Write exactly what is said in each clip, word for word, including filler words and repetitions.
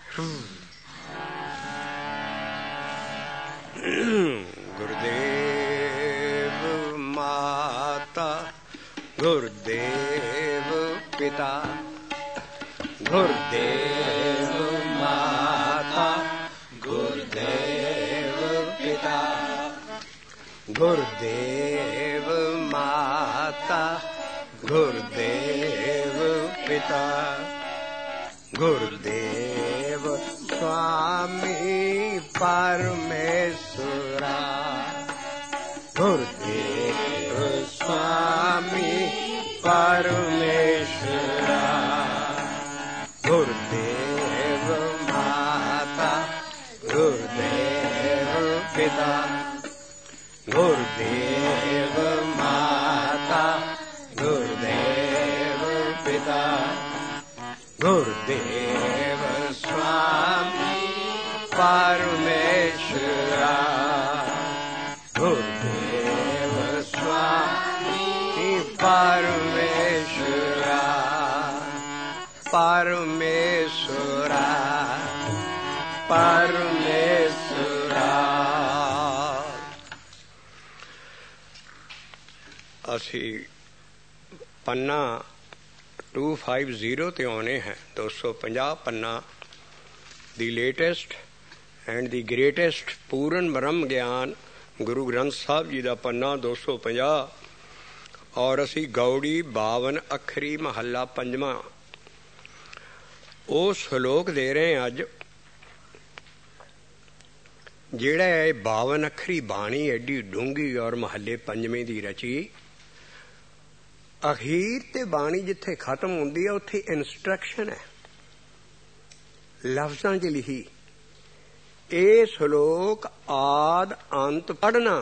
गुरुदेव माता गुरुदेव पिता, गुरुदेव माता गुरुदेव पिता, गुरुदेव माता गुरुदेव पिता, गुरुदेव स्वामी परमेश्वरा, गुरुदेव स्वामी परमेश्वरा, गुरुदेव माता गुरुदेव पिता, गुरुदेव माता गुरुदेव पिता, गुरुदेव स्वामी परमेश्वरा, गुरुदेव स्वामी परमेश्वरा, परमेश्वरा परमेश्वरा। असी पन्ना टू फाइव जीरो ते आने हैं, दो सौ पंजाह पन्ना दी लेटेस्ट एंड दी ग्रेटेस्ट पूर्ण ब्रह्म ज्ञान गुरु ग्रंथ साहब जी का पन्ना दो सौ पंजाह, और असी गौड़ी बावन अखरी महला पंजवा वो सलोक दे रहे हैं अज, जेड़ा है बावन अखरी बाणी एडी डूंगी और महले पंजवें दी रची। अखीर ते बाणी जिथे खत्म होंदी है उत्थे इंस्ट्रक्शन है, लफ्जां च लिखी। ए सलोक आद अंत पढ़ना।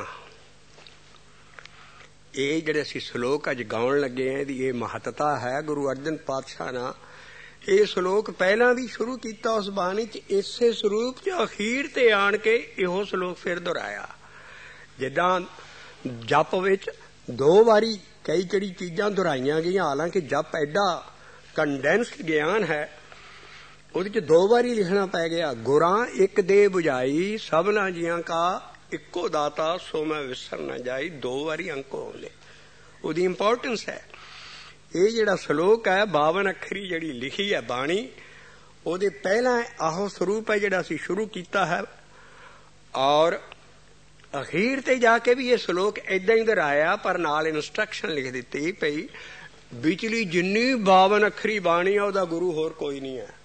ये जिहड़े असीं सलोक अज गाउण लगे हैं दी ये महत्ता है। गुरु अर्जन पातशाह ना ये सलोक पहला भी शुरू किया उस बाणी च, इसे स्वरूप च अखीर ते आण के इहो सलोक फिर दोहराया। जिद्दां जप विच दो बारी कई कई चीजां दोहराइयां गईयां, हालांकि जप एडा कंडेंस्ड ज्ञान है, ਉਹਦੇ ਚ दो बारी लिखना पै गया। गुरां एक दे बुझाई सबना जियां का इक्को दाता सो मैं विसर न जाई, दो बारी अंको होंदे, ਉਹਦੀ इंपोर्टेंस है। ये जिहड़ा सलोक है बावन अखरी जिहड़ी लिखी है बाणी, ਉਹਦੇ पहला आहो स्वरूप है जिहड़ा असीं शुरू कीता है, और अखीर ते जाके भी ये सलोक इदां ही दोहराया, पर नाल इंस्ट्रक्शन लिख दित्ती पई विचली जिन्नी बावन अखरी बाणी है ਉਹਦਾ गुरु होर कोई नहीं है।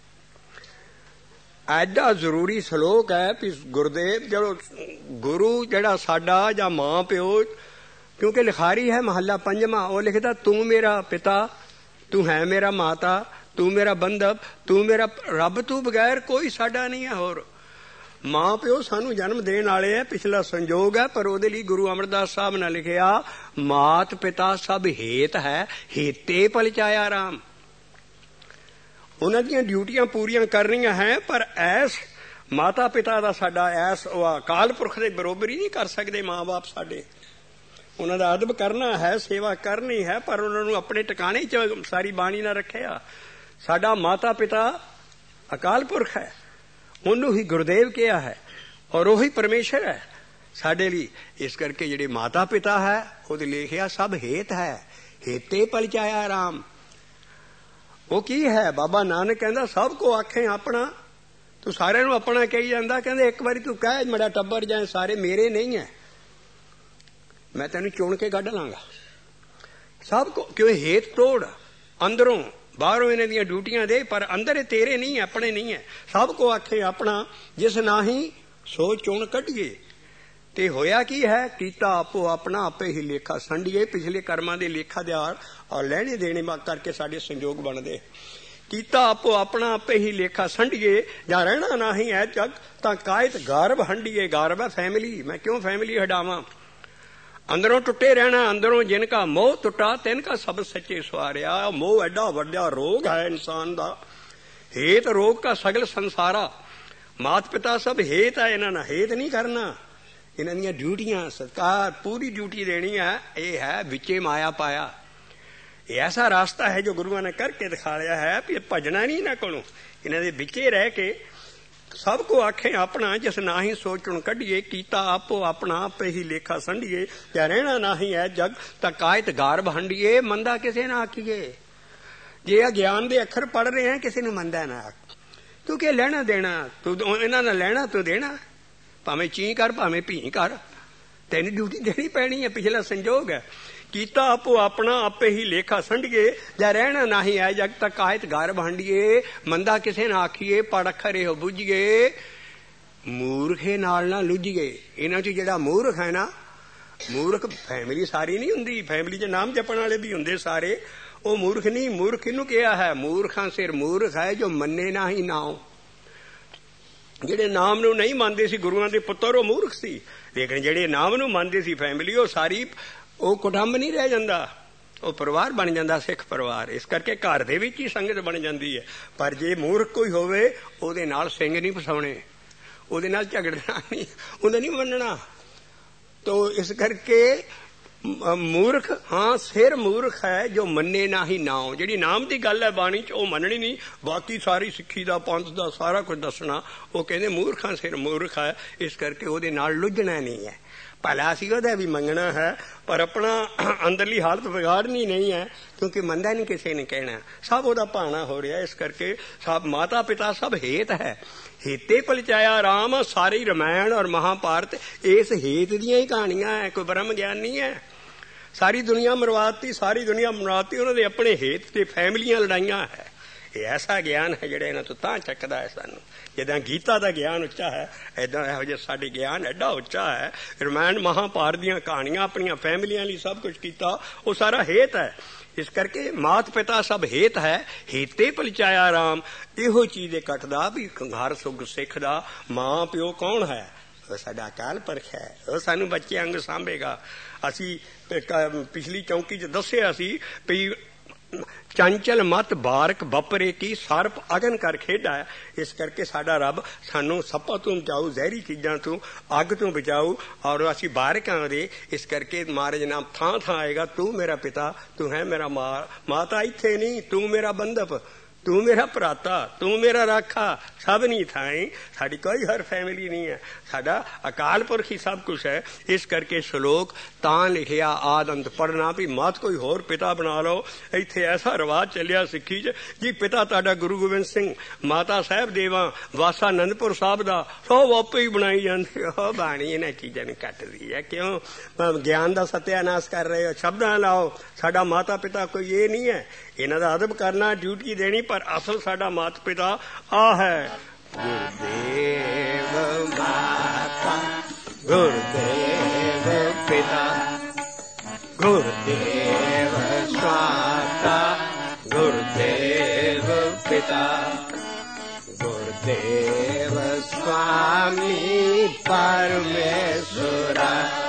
ਐਡਾ ਜ਼ਰੂਰੀ ਸਲੋਕ ਹੈ ਵੀ ਗੁਰਦੇਵ ਜਦੋਂ ਗੁਰੂ ਜਿਹੜਾ ਸਾਡਾ ਜਾਂ ਮਾਂ ਪਿਓ, ਕਿਉਂਕਿ ਲਿਖਾਰੀ ਹੈ ਮਹੱਲਾ ਪੰਜਵਾਂ, ਉਹ ਲਿਖਦਾ ਤੂੰ ਮੇਰਾ ਪਿਤਾ, ਤੂੰ ਹੈ ਮੇਰਾ ਮਾਤਾ, ਤੂੰ ਮੇਰਾ ਬੰਧਪ, ਤੂੰ ਮੇਰਾ ਰੱਬ, ਤੂੰ ਬਗੈਰ ਕੋਈ ਸਾਡਾ ਨਹੀਂ ਹੈ ਹੋਰ। ਮਾਂ ਪਿਓ ਸਾਨੂੰ ਜਨਮ ਦੇਣ ਵਾਲੇ ਹੈ, ਪਿਛਲਾ ਸੰਜੋਗ ਹੈ, ਪਰ ਉਹਦੇ ਲਈ ਗੁਰੂ ਅਮਰਦਾਸ ਸਾਹਿਬ ਨੇ ਲਿਖਿਆ ਮਾਤ ਪਿਤਾ ਸਭ ਹੇਤ ਹੈ, ਹੇਤੇ ਪਲਚਾਇਆ ਰਾਮ। ਉਹਨਾਂ ਦੀਆਂ ਡਿਊਟੀਆਂ ਪੂਰੀਆਂ ਕਰਨੀਆਂ ਹੈ, ਪਰ ਐਸ ਮਾਤਾ ਪਿਤਾ ਦਾ ਸਾਡਾ ਐਸ ਉਹ ਅਕਾਲ ਪੁਰਖ ਦੇ ਬਰੋਬਰੀ ਨਹੀਂ ਕਰ ਸਕਦੇ ਮਾਂ ਬਾਪ ਸਾਡੇ। ਉਹਨਾਂ ਦਾ ਅਦਬ ਕਰਨਾ ਹੈ, ਸੇਵਾ ਕਰਨੀ ਹੈ, ਪਰ ਉਹਨਾਂ ਨੂੰ ਆਪਣੇ ਟਿਕਾਣੇ 'ਚ ਸਾਰੀ ਬਾਣੀ ਨਾਲ ਰੱਖਿਆ। ਸਾਡਾ ਮਾਤਾ ਪਿਤਾ ਅਕਾਲ ਪੁਰਖ ਹੈ, ਉਹਨੂੰ ਹੀ ਗੁਰਦੇਵ ਕਿਹਾ ਹੈ, ਔਰ ਉਹੀ ਪਰਮੇਸ਼ਰ ਹੈ ਸਾਡੇ ਲਈ। ਇਸ ਕਰਕੇ ਜਿਹੜੇ ਮਾਤਾ ਪਿਤਾ ਹੈ ਉਹਦੇ ਲਿਖਿਆ ਸਭ ਹੇਤ ਹੈ, ਹੇਤੇ ਪਲਚਾਇਆ ਰਾਮ। ਉਹ ਕੀ ਹੈ? ਬਾਬਾ ਨਾਨਕ ਕਹਿੰਦਾ ਸਭ ਕੋ ਆਖੇ ਆਪਣਾ, ਤੂੰ ਸਾਰਿਆਂ ਨੂੰ ਆਪਣਾ ਕਹੀ ਜਾਂਦਾ। ਕਹਿੰਦੇ ਇੱਕ ਵਾਰੀ ਤੂੰ ਕਹਿ ਮੇਰਾ ਟੱਬਰ ਜਾਂ ਸਾਰੇ ਮੇਰੇ ਨਹੀਂ ਹੈ, ਮੈਂ ਤੈਨੂੰ ਚੁਣ ਕੇ ਕੱਢ ਲਾਂਗਾ। ਸਭ ਕੋ ਕਿਉਂ ਹੇਤ ਤੋੜ, ਅੰਦਰੋਂ ਬਾਹਰੋਂ ਇਹਨਾਂ ਦੀਆਂ ਡਿਊਟੀਆਂ ਦੇ, ਪਰ ਅੰਦਰ ਇਹ ਤੇਰੇ ਨਹੀਂ, ਆਪਣੇ ਨਹੀਂ ਹੈ। ਸਭ ਕੋ ਆਖੇ ਆਪਣਾ ਜਿਸ ਨਾਹੀਂ ਸੋ ਚੁਣ ਕੱਢੀਏ। ਤੇ ਹੋਇਆ ਕੀ ਹੈ? ਕੀਤਾ ਆਪੋ ਆਪਣਾ ਆਪੇ ਹੀ ਲੇਖਾ ਸੰਡੀਏ। ਪਿਛਲੇ ਕਰਮਾਂ ਦੇ ਲੇਖਾ ਦਿਹਾੜ ਔਰ ਲੈਣੇ ਦੇਣੇ ਕਰਕੇ ਸਾਡੇ ਸੰਜੋਗ ਬਣਦੇ। ਕੀਤਾ ਆਪੋ ਆਪਣਾ ਆਪੇ ਹੀ ਲੇਖਾ ਸੰਡੀਏ, ਜਾਂ ਰਹਿਣਾ ਨਾਹੀਂ ਐ ਜਗ ਤਾਂ ਕਾਇਤ ਗਾਰਬ ਹੰਡੀਏ। ਗਾਰਬ ਹੈ ਫੈਮਿਲੀ, ਮੈਂ ਕਿਉਂ ਫੈਮਿਲੀ ਹਟਾਵਾਂ? ਅੰਦਰੋਂ ਟੁੱਟੇ ਰਹਿਣਾ, ਅੰਦਰੋਂ ਜਿਨ ਕਾ ਮੋਹ ਟੁੱਟਾ ਤਿਨ ਕਾ ਸਭ ਸੱਚੇ ਸਵਾਰਿਆ। ਮੋਹ ਐਡਾ ਵੱਡਾ ਰੋਗ ਹੈ ਇਨਸਾਨ ਦਾ, ਹੇਤ ਰੋਗ ਕਾ ਸਗਲ ਸੰਸਾਰਾ। ਮਾਤ ਪਿਤਾ ਸਭ ਹੇਤ ਹੈ, ਇਹਨਾਂ ਨਾਲ ਹੇਤ ਨਹੀਂ ਕਰਨਾ। ਇਹਨਾਂ ਦੀਆਂ ਡਿਊਟੀਆਂ ਸਰਕਾਰ ਪੂਰੀ ਡਿਊਟੀ ਦੇਣੀ ਹੈ। ਇਹ ਹੈ ਵਿੱਚੇ ਮਾਇਆ ਪਾਇਆ। ਇਹ ਐਸਾ ਰਾਸਤਾ ਹੈ ਜੋ ਗੁਰੂਆਂ ਨੇ ਕਰਕੇ ਦਿਖਾ ਲਿਆ ਹੈ ਵੀ ਭਜਣਾ ਨਹੀਂ ਇਹਨਾਂ ਕੋਲੋਂ, ਇਹਨਾਂ ਦੇ ਵਿੱਚੇ ਰਹਿ ਕੇ सब को आखे अपना जिस नाही सोचण कढिए, कीता आपो अपना आपे ही लेखा संडिए। या रहना नाही है जग तां कायत गार हंडिए, मंदा किसे ना आखिए। जे अज्ञान दे अखर पढ़ रहे हैं किसी ने मंदा ना आख। तू क्या लेना देना, तू इन्हां दा लेना तू देना, भावें ची कर भावें भी कर, तेन ड्यूटी देनी पैनी है। पिछला संजोग है। कीता आपो अपना आपे ही लेखा संडिए, जा रहना नाही है जग तक कायत गार भांडिए। मंदा किसे ना आखिए, पढ़ अखर हो बुझिए, मूर्खे नाल ना लुझिए। इन्हां च जिहड़ा मूर्ख है ना, मूर्ख फैमिली सारी नहीं हुंदी, फैमिली च नाम जपण वाले भी हुंदे सारे, वो मूर्ख नहीं। मूर्ख इहनूं किहा है, मूर्खां सिर मूर्ख है जो मन्ने ना ही नाम। ਜਿਹੜੇ ਨਾਮ ਨੂੰ ਨਹੀਂ ਮੰਨਦੇ ਸੀ ਗੁਰੂਆਂ ਦੇ ਪੁੱਤਰ, ਉਹ ਮੂਰਖ ਸੀ। ਲੇਕਿਨ ਜਿਹੜੇ ਨਾਮ ਨੂੰ ਮੰਨਦੇ ਸੀ ਫੈਮਿਲੀ, ਉਹ ਸਾਰੀ ਉਹ ਕੁਟੰਬ ਨਹੀਂ ਰਹਿ ਜਾਂਦਾ, ਉਹ ਪਰਿਵਾਰ ਬਣ ਜਾਂਦਾ, ਸਿੱਖ ਪਰਿਵਾਰ। ਇਸ ਕਰਕੇ ਘਰ ਦੇ ਵਿੱਚ ਹੀ ਸੰਗਤ ਬਣ ਜਾਂਦੀ ਹੈ। ਪਰ ਜੇ ਮੂਰਖ ਕੋਈ ਹੋਵੇ, ਉਹਦੇ ਨਾਲ ਸਿੰਘ ਨਹੀਂ ਫਸਾਉਣੇ, ਉਹਦੇ ਨਾਲ ਝਗੜਨਾ ਨਹੀਂ, ਉਹਦਾ ਨਹੀਂ ਮੰਨਣਾ। ਤੋ ਇਸ ਕਰਕੇ मूर्ख, हाँ सिर मूर्ख है जो मन्ने ना ही नाम। जिहड़ी नाम की गल है बाणी च, वो मननी नहीं, बाकी सारी सिक्खी दा पंथ दा सारा कुछ दसना। वो कहते मूर्खां सिर मूर्ख है, इस करके ਉਹਦੇ ਨਾਲ लुझना नहीं है। भला असीं ਉਹਦਾ भी मंगना है, पर अपना अंदरली हालत बिगाड़नी नहीं है, क्योंकि मंदा नहीं किसी ने कहना, सब ਉਹਦਾ भाना हो रहा है। इस करके सब माता पिता सब हेत है। हेते पलचाया राम, सारी रामायण और महाभारत इस हेत दियां ही कहानियां है, कोई ब्रह्म ज्ञान नहीं है। सारी दुनिया मरवाती, सारी दुनिया मरवाती, उन्होंने अपने हेत से फैमिलियां लड़ाइया है। ये ऐसा ज्ञान है जिहड़ा इन्हां तों तां चकदा है सानू। जिद्दां गीता दा ज्ञान उच्चा है, इदां इहो जिहा साडे ज्ञान एडा उच्चा है। रामायण महाभारत दीयां कहानियां अपनियां फैमिलियां लई सब कुछ कीता, वो सारा हेत है। इस करके मात पिता सब हेत है। हेते पलचाया राम, इहो चीज कटदा भी घर सुख सिख दा मां प्यो कौन है, वो साडा अकाल पुरख है, वो सानू बच्चे अंग सांभेगा। असी पिछली चौकी च दसिया सी भी चंचल मत बारक बपरे की सर्प अगन कर खेडा है। इस करके साडा रब सानू सप्पां तों बचाऊ, जहरी चीजां तों, अग तों बचाऊ, और असी बारकां दे। इस करके महाराज नाम थां थां आएगा, तू मेरा पिता, तू है मेरा मां। माता इत्थे नहीं, तू मेरा बंधप, तू मेरा भराता, तू मेरा राखा, सब नहीं थाई। साडी कोई हर फैमिली नहीं है, साडा अकाल पुरख ही सब कुछ है। इस करके श्लोक तां लिखिया आद अंत पढ़ना भी मत कोई होर पिता बना लो। इत्थे ऐसा रिवाज चलिया सिੱਖੀ च जी, पिता तुहाडा गुरु गोबिंद सिंह, माता साहब देवा वासा आनंदपुर साहब दा, सब आपे ही बनाई जांदे हो। बाणी इन्हां चीजां नूं कटदी है, क्यों ज्ञान दा सत्यानाश कर रहे हो, शब्दां लाओ। साडा माता पिता कोई ये नहीं है, इन्हां दा अदब करना, ड्यूटी देनी, पर असल साडा माता पिता आ है। गुरुदेव माता, गुरुदेव पिता, गुरुदेव स्वाता, गुरुदेव पिता, गुरुदेव स्वामी परमेश्वरा,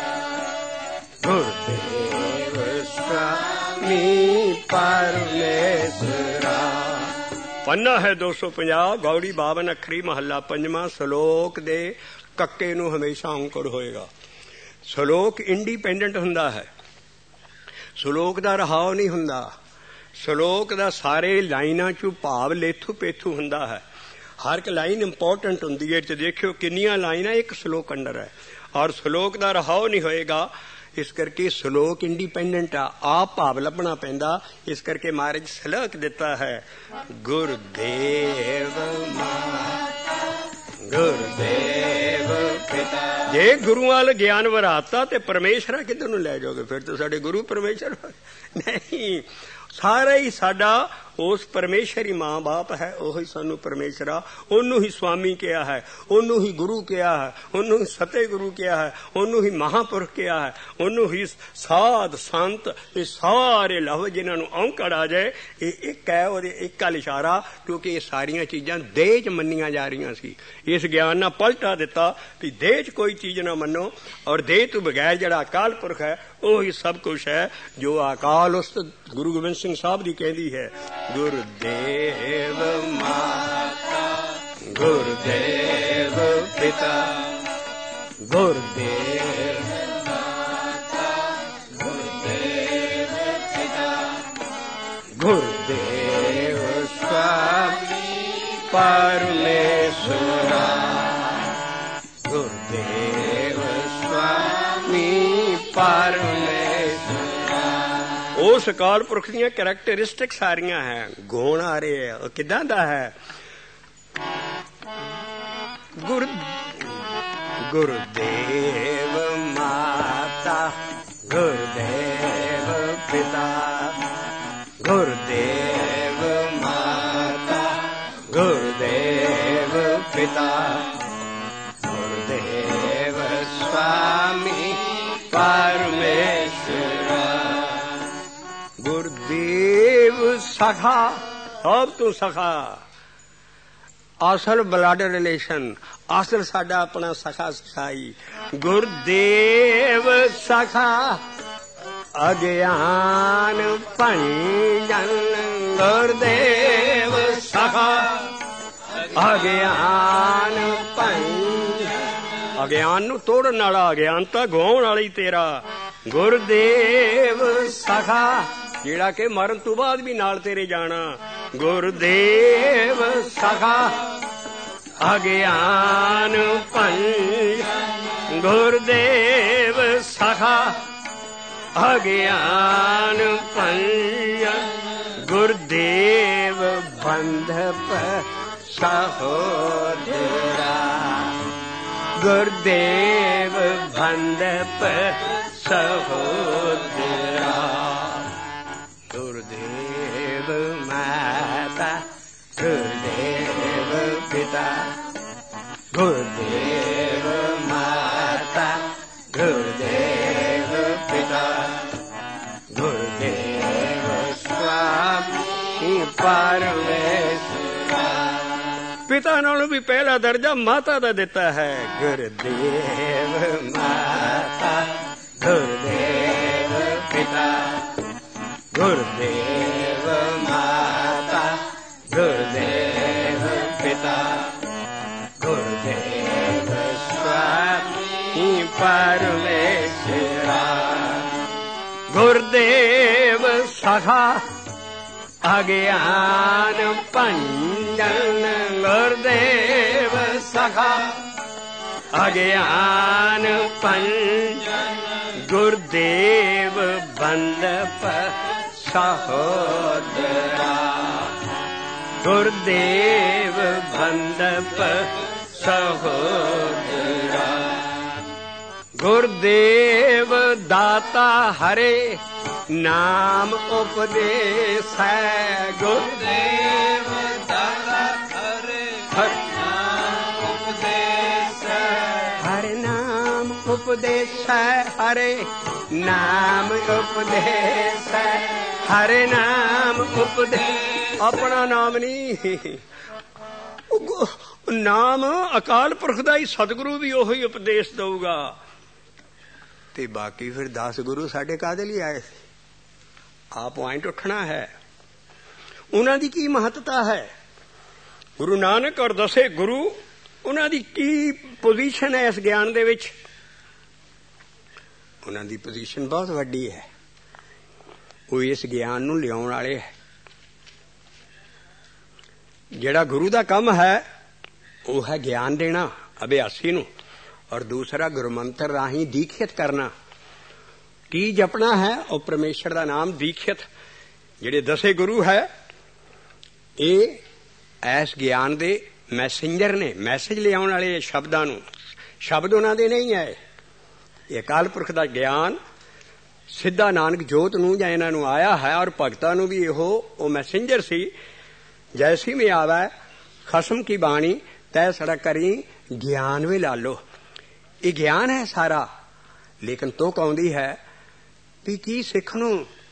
गुरुदेव स्वामी परमेश्वरा। पन्ना है दो सौ पचास, गौड़ी बावन अखरी, महला पंजवा। श्लोक दे कक्के नूं हमेशा अंकुर होएगा। श्लोक इंडिपेंडेंट हुंदा है, श्लोक दा रहाव नहीं हुंदा। श्लोक दा सारे लाइनां चों भाव लेथू पेथू हुंदा है। हर एक लाइन इंपोर्टेंट हुंदी है। देखियो किन्नियां लाइनां एक श्लोक अंदर है, और श्लोक दा रहाव नहीं होएगा। इस करके श्लोक इंडिपेंडेंट आ, आप भाव लभना पैंदा। इस करके महाराज श्लोक दिता है, गुरुदेव माता, गुरुदेव पिता। जे गुरु वाल ज्ञान वराता ते परमेश्वर किधर नूं लै जाओगे, फिर तो साडे गुरु परमेश्वर नहीं। सारा ही साडा उस परमेश्वर ही मां बाप है, ओही सानू परमेश्वर आ, ओनू ही स्वामी किया है, ओनू ही गुरु किया है, ओनू ही सते गुरु किया है, ओनू ही महापुरख किया है, ओनू ही साध संत। ये सारे लफ्ज जिन्हां नूं औंकड़ आ जाए, ये एक है, ओहदे एक गल इशारा, क्योंकि ये सारियां चीजां देह च मन्नियां जा रहीआं सी। इस ज्ञान नाल पलटा दिता कि देह च कोई चीज ना मन्नो, और देह तो बगैर जिहड़ा अकाल पुरख है ओही सब कुछ है। जो अकाल उस गुरु गोबिंद सिंह साहब दी कहदी है, गुरुदेव माता, गुरुदेव पिता, गुरुदेव माता, गुरुदेव पिता, गुरुदेव स्वामी परमेश्वर। ਪਰਮੇਸ਼ਵਰਾ ਗੁਰਦੇਵ ਸੁਆਮੀ ਪਰਮੇਸ਼ਵਰਾ। ਉਸ ਅਕਾਲ ਪੁਰਖ ਦੀਆਂ ਕਰੈਕਟਰਿਸਟਿਕ ਸਾਰੀਆਂ ਹੈ, ਗੁਣ ਆ ਰਹੇ ਹੈ। ਉਹ ਕਿੱਦਾਂ ਦਾ ਹੈ? ਗੁਰ ਗੁਰਦੇਵ ਮਾਤਾ ਗੁਰਦੇਵ ਪਿਤਾ ਗੁਰਦੇਵ ਮਾਤਾ ਗੁਰਦੇਵ ਪਿਤਾ ਗੁਰਦੇਵ ਸੁਆਮੀ ਪਰਮੇਸ਼ਵਰਾ। ਗੁਰਦੇਵ ਸਖਾ, ਸਭ ਤੋਂ ਸਖਾ, ਅਸਲ ਬਲੱਡ ਰਿਲੇਸ਼ਨ, ਅਸਲ ਸਾਡਾ ਆਪਣਾ ਸਖਾ ਸਖਾਈ। ਗੁਰਦੇਵ ਸਖਾ ਅਗਿਆਨ ਭੰਜਨ ਗੁਰਦੇਵ ਸਖਾ ਅਗਿਆਨ ਭੰਜਨ। ਅਗਿਆਨ ਨੂੰ ਤੋੜਨ ਵਾਲਾ, ਅਗਿਆਨਤਾ ਗਵਾਉਣ ਵਾਲੀ ਤੇਰਾ ਗੁਰਦੇਵ ਸਖਾ, ਜਿਹੜਾ ਕਿ ਮਰਨ ਤੋਂ ਬਾਅਦ ਵੀ ਨਾਲ ਤੇਰੇ ਜਾਣਾ। ਗੁਰਦੇਵ ਸਖਾ ਅਗਿਆਨ ਭੰਜਨ ਗੁਰਦੇਵ ਸਖਾ ਅਗਿਆਨ ਭੰਜਨ ਗੁਰਦੇਵ ਬੰਧਪ ਸਹੋਦਰਾ ਗੁਰਦੇਵ ਬੰਧਪ ਸਹੋਦਰਾ। ਗੁਰਦੇਵ ਮਾਤਾ ਗੁਰਦੇਵ ਪਿਤਾ ਗੁਰਦੇਵ ਮਾਤਾ ਗੁਰਦੇਵ ਪਿਤਾ ਗੁਰਦੇਵ ਸੁਆਮੀ ਪਰਮੇਸ਼ਵਰਾ। ਪਿਤਾ ਨਾਲੋਂ ਵੀ ਪਹਿਲਾ ਦਰਜਾ ਮਾਤਾ ਦਾ ਦਿੱਤਾ ਹੈ। ਗੁਰਦੇਵ ਮਾਤਾ ਗੁਰਦੇਵ ਪਿਤਾ ਗੁਰਦੇਵ ਮਾਤਾ ਗੁਰਦੇਵ ਪਿਤਾ ਗੁਰਦੇਵ ਸੁਆਮੀ ਪਰਮੇਸ਼ਵਰਾ। ਗੁਰਦੇਵ ਸਖਾ ਅਗਿਆਨ ਭੰਜਨ ਗੁਰਦੇਵ ਸਖਾ ਅਗਿਆਨ ਭੰਜਨ ਗੁਰਦੇਵ ਬੰਧਪ ਸਹੋਦਰਾ ਗੁਰਦੇਵ ਬੰਧਪ ਸਹੋਦਰਾ। ਗੁਰਦੇਵ ਦਾਤਾ ਹਰੇ ਨਾਮ ਉਪਦੇਸ ਹੈ। ਗੁਰਦੇਵ ਦਾਤਾ ਹਰੇ ਨਾਮ ਉਪਦੇਸ ਹੈ। ਹਰੇ ਨਾਮ ਉਪਦੇਸ ਹੈ। ਹਰੇ ਨਾਮ ਉਪਦੇਸ ਹੈ। ਹਰੇ ਨਾਮ ਉਪਦੇਸ। ਆਪਣਾ ਨਾਮ ਨਹੀਂ, ਨਾਮ ਅਕਾਲ ਪੁਰਖ ਦਾ ਹੀ, ਸਤਿਗੁਰੂ ਵੀ ਉਹੀ ਉਪਦੇਸ਼ ਦਊਗਾ। ਤੇ ਬਾਕੀ ਫਿਰ ਦਸ ਗੁਰੂ ਸਾਡੇ ਕਾਹਦੇ ਲਈ ਆਏ ਸੀ? ਆ ਪੁਆਇੰਟ ਉੱਠਣਾ ਹੈ। ਉਹਨਾਂ ਦੀ ਕੀ ਮਹੱਤਤਾ ਹੈ? ਗੁਰੂ ਨਾਨਕ ਔਰ ਦਸੇ ਗੁਰੂ, ਉਹਨਾਂ ਦੀ ਕੀ ਪੋਜੀਸ਼ਨ ਹੈ ਇਸ ਗਿਆਨ ਦੇ ਵਿੱਚ? ਉਹਨਾਂ ਦੀ ਪੋਜੀਸ਼ਨ ਬਹੁਤ ਵੱਡੀ ਹੈ। ਉਹ ਇਸ ਗਿਆਨ ਨੂੰ ਲਿਆਉਣ ਵਾਲੇ ਹੈ। ਜਿਹੜਾ ਗੁਰੂ ਦਾ ਕੰਮ ਹੈ ਉਹ ਹੈ ਗਿਆਨ ਦੇਣਾ ਅਭਿਆਸੀ ਨੂੰ, ਔਰ ਦੂਸਰਾ ਗੁਰਮੰਤਰ ਰਾਹੀਂ ਦੀਖਿਤ ਕਰਨਾ। ਕੀ ਜਪਣਾ ਹੈ? ਉਹ ਪਰਮੇਸ਼ਰ ਦਾ ਨਾਮ ਦੀਖਿਤ। ਜਿਹੜੇ ਦਸੇ ਗੁਰੂ ਹੈ ਇਹ ਐਸ ਗਿਆਨ ਦੇ ਮੈਸੇਂਜਰ ਨੇ, ਮੈਸੇਜ ਲਿਆਉਣ ਵਾਲੇ ਸ਼ਬਦਾਂ ਨੂੰ। ਸ਼ਬਦ ਉਹਨਾਂ ਦੇ ਨਹੀਂ ਹੈ। ਇਹ ਅਕਾਲ ਪੁਰਖ ਦਾ ਗਿਆਨ ਸਿੱਧਾ ਨਾਨਕ ਜੋਤ ਨੂੰ ਜਾਂ ਇਹਨਾਂ ਨੂੰ ਆਇਆ ਹੈ, ਔਰ ਭਗਤਾਂ ਨੂੰ ਵੀ ਇਹੋ ਉਹ ਮੈਸੇਂਜਰ ਸੀ। ਜੈਸੀ में आवे खसम की बाणी तय सड़क करी ज्ञान भी ला लो। ये ज्ञान है सारा, लेकिन तो कहती है भी की सिख नूं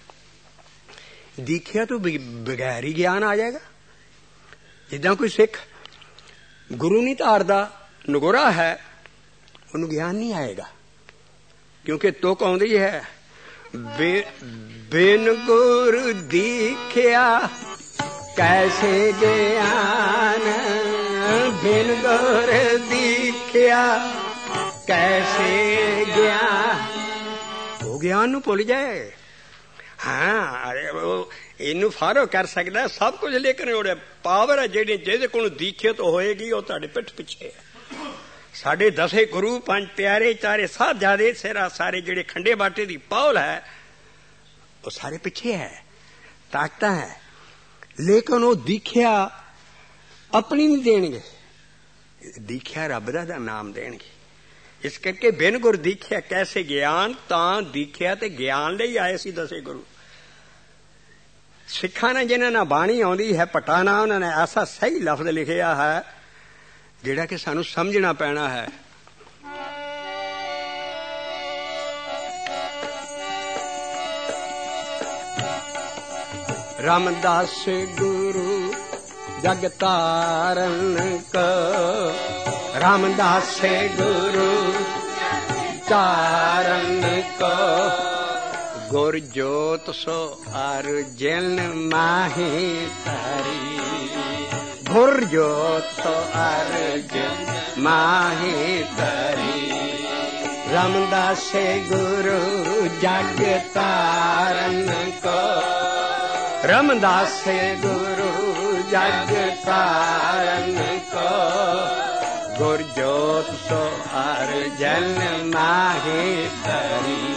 दीखिया तो बगैर ही ज्ञान आ जाएगा। जिदा कोई सिख गुरु नहीं धारदा, नगोरा है, उन्हें ज्ञान नहीं आएगा। क्योंकि तो कहती है बे, बिन गुर दीखिया कैसे ज्ञान, बिन गुर दीखिया कैसे ज्ञान। वो ज्ञान नूं भुल जाए। हाँ, अरे वो ਇਹਨੂੰ ਫਾਰੋ ਕਰ ਸਕਦਾ ਸਭ ਕੁਝ, ਲੇਕਿਨ ਉਹ ਪਾਵਰ ਹੈ ਜਿਹੜੀ ਜਿਹਦੇ ਕੋਲ ਦੀਖਿਅਤ ਹੋਏਗੀ ਉਹ ਤੁਹਾਡੇ ਪਿੱਠ ਪਿੱਛੇ ਹੈ। ਸਾਡੇ ਦਸੇ ਗੁਰੂ, ਪੰਜ ਪਿਆਰੇ, ਚਾਰੇ ਸਾਹਿਬਜ਼ਾਦੇ, ਸਿਰਾ ਸਾਰੇ ਜਿਹੜੇ ਖੰਡੇ ਬਾਟੇ ਦੀ ਪੌਲ ਹੈ ਉਹ ਸਾਰੇ ਪਿੱਛੇ ਹੈ, ਤਾਕਤਾਂ ਹੈ, ਲੇਕਿਨ ਉਹ ਦੀਖਿਆ ਆਪਣੀ ਨਹੀਂ ਦੇਣਗੇ, ਦੀਖਿਆ ਰੱਬ ਦਾ ਨਾਮ ਦੇਣਗੇ। ਇਸ ਕਰਕੇ ਬਿਨ ਗੁਰ ਦੀਖਿਆ ਕੈਸੇ ਗਿਆਨ, ਤਾਂ ਦੀਖਿਆ ਤੇ ਗਿਆਨ ਲਈ ਆਏ ਸੀ ਦਸੇ ਗੁਰੂ। ਸਿੱਖਾਂ ਨੇ ਜਿਨ੍ਹਾਂ ਨਾਲ ਬਾਣੀ ਆਉਂਦੀ ਹੈ ਪਟਾਨਾ, ਉਹਨਾਂ ਨੇ ਐਸਾ ਸਹੀ ਲਫ਼ਜ਼ ਲਿਖਿਆ ਹੈ ਜਿਹੜਾ ਕਿ ਸਾਨੂੰ ਸਮਝਣਾ ਪੈਣਾ ਹੈ। ਰਾਮਦਾਸ ਗੁਰੂ ਜਗ ਤਾਰਨ ਕੋ, ਰਾਮਦਾਸ ਗੁਰੂ ਤਾਰਨ ਕੋ, ਗੁਰ ਜੋਤ ਸੋ ਅਰਜਨ ਮਾਹੀ ਤਾਰੀ, ਗੁਰ ਜੋਤ ਸੋ ਅਰਜਨ ਮਾਹੀ ਤਾਰੀ। ਰਾਮਦਾਸ ਗੁਰੂ ਜਗ ਤਾਰਨ ਕੋ, ਰਾਮਦਾਸ ਗੁਰੂ ਜਗ ਤਾਰਨ ਕੋ, ਗੁਰ ਜੋਤ ਸੋ ਅਰਜਨ ਮਾਹੀ ਤਾਰੀ।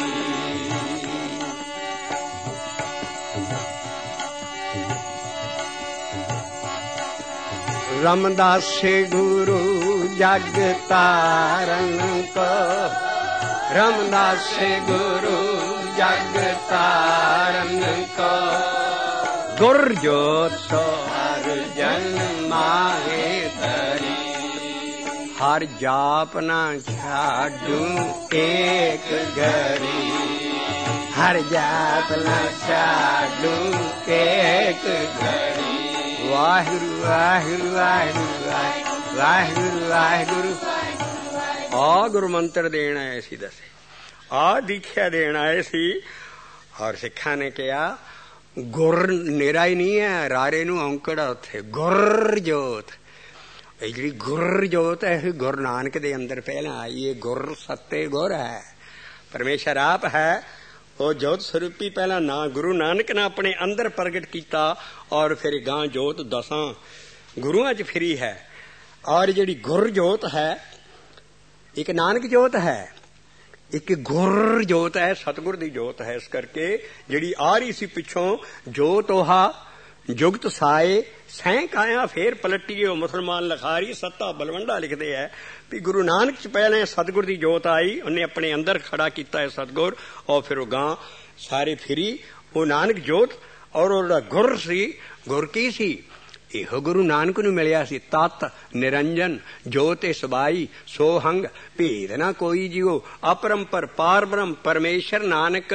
ਰਾਮਦਾਸ ਗੁਰੂ ਜਗ ਤਾਰਨ ਕੋ, ਰਾਮਦਾਸ ਗੁਰੂ ਜਗ ਤਾਰਨ ਕੋ, ਗੁਰ ਜੋਤ ਸੋ ਅਰਜਨ ਮਾਹੀ ਤਾਰੀ। ਹਰ ਜਾਪ ਨਾ ਛਾਡੂ ਏਕ ਘਰੀ, ਹਰ ਜਾਪ ਨਾ ਛਾਡੂ ਏਕ ਘਰੀ। ਵਾਹਿਗੁਰੂ ਵਾਹਿਗੁਰੂ ਵਾਹਿਗੁਰੂ ਵਾਹਿਗੁਰੂ ਵਾਹਿਗੁਰੂ। ਆ ਗੁਰੂ ਮੰਤਰ ਦੇਣ ਆਏ ਸੀ, ਦੱਸੇ ਆ ਦੀਖਿਆ ਦੇਣ ਆਏ ਸੀ। ਔਰ ਸਿੱਖਾਂ ਨੇ ਕਿਹਾ ਗੁਰ ਨੇਰਾ ਹੀ ਨਹੀਂ ਹੈ, ਰਾਰੇ ਨੂੰ ਔਂਕੜਾ ਉੱਥੇ ਗੁਰ ਜੋਤ। ਇਹ ਜਿਹੜੀ ਗੁਰ ਜੋਤ ਹੈ ਇਹ ਗੁਰੂ ਨਾਨਕ ਦੇ ਅੰਦਰ ਪਹਿਲਾਂ ਆਈ ਹੈ। ਗੁਰ ਸੱਤੇ ਗੁਰ ਹੈ, ਪਰਮੇਸ਼ਰ ਆਪ ਹੈ। ਉਹ ਜੋਤ ਸਰੂਪੀ ਪਹਿਲਾਂ ਨਾ ਗੁਰੂ ਨਾਨਕ ਨੇ ਆਪਣੇ ਅੰਦਰ ਪ੍ਰਗਟ ਕੀਤਾ ਔਰ ਫਿਰ ਗਾਂ ਜੋਤ ਦਸਾਂ ਗੁਰੂਆਂ ਚ ਫਿਰੀ ਹੈ। ਔਰ ਜਿਹੜੀ ਗੁਰ ਜੋਤ ਹੈ, ਇੱਕ ਨਾਨਕ ਜੋਤ ਹੈ, ਇੱਕ ਗੁਰ ਜੋਤ ਹੈ, ਸਤਿਗੁਰ ਦੀ ਜੋਤ ਹੈ। ਇਸ ਕਰਕੇ ਜਿਹੜੀ ਆ ਰਹੀ ਸੀ ਪਿੱਛੋਂ ਜੋਤ ਉਹਾ ਜੁਗਤ ਸਾਏ ਸੈਂ ਕਾਇਆ ਫੇਰ ਪਲਟੀਏ, ਉਹ ਮੁਸਲਮਾਨ ਲਖਾਰੀ ਸੱਤਾ ਬਲਵੰਡਾ ਲਿਖਦੇ ਹੈ ਵੀ ਗੁਰੂ ਨਾਨਕ ਚ ਪਹਿਲਾਂ ਸਤਿਗੁਰ ਦੀ ਜੋਤ ਆਈ, ਉਹਨੇ ਆਪਣੇ ਅੰਦਰ ਖੜਾ ਕੀਤਾ ਹੈ ਸਤਿਗੁਰ, ਔਰ ਫਿਰ ਉਹ ਗਾਂ ਸਾਰੇ ਫਿਰੀ ਉਹ ਨਾਨਕ ਜੋਤ। ਔਰ ਉਹਦਾ ਗੁਰ ਸੀ, ਗੁਰ ਕੀ ਸੀ? ਇਹੋ ਗੁਰੂ ਨਾਨਕ ਨੂੰ ਮਿਲਿਆ ਸੀ। ਤਤ ਨਿਰੰਜਨ ਜੋਤਿ ਸਬਾਈ ਸੋਹੰਗ ਭੇਦ ਨਾ ਕੋਈ ਜੀਓ, ਅਪਰੰਪਰ ਪਾਰ ਬ੍ਰਹਮ ਪਰਮੇਸ਼ਰ ਨਾਨਕ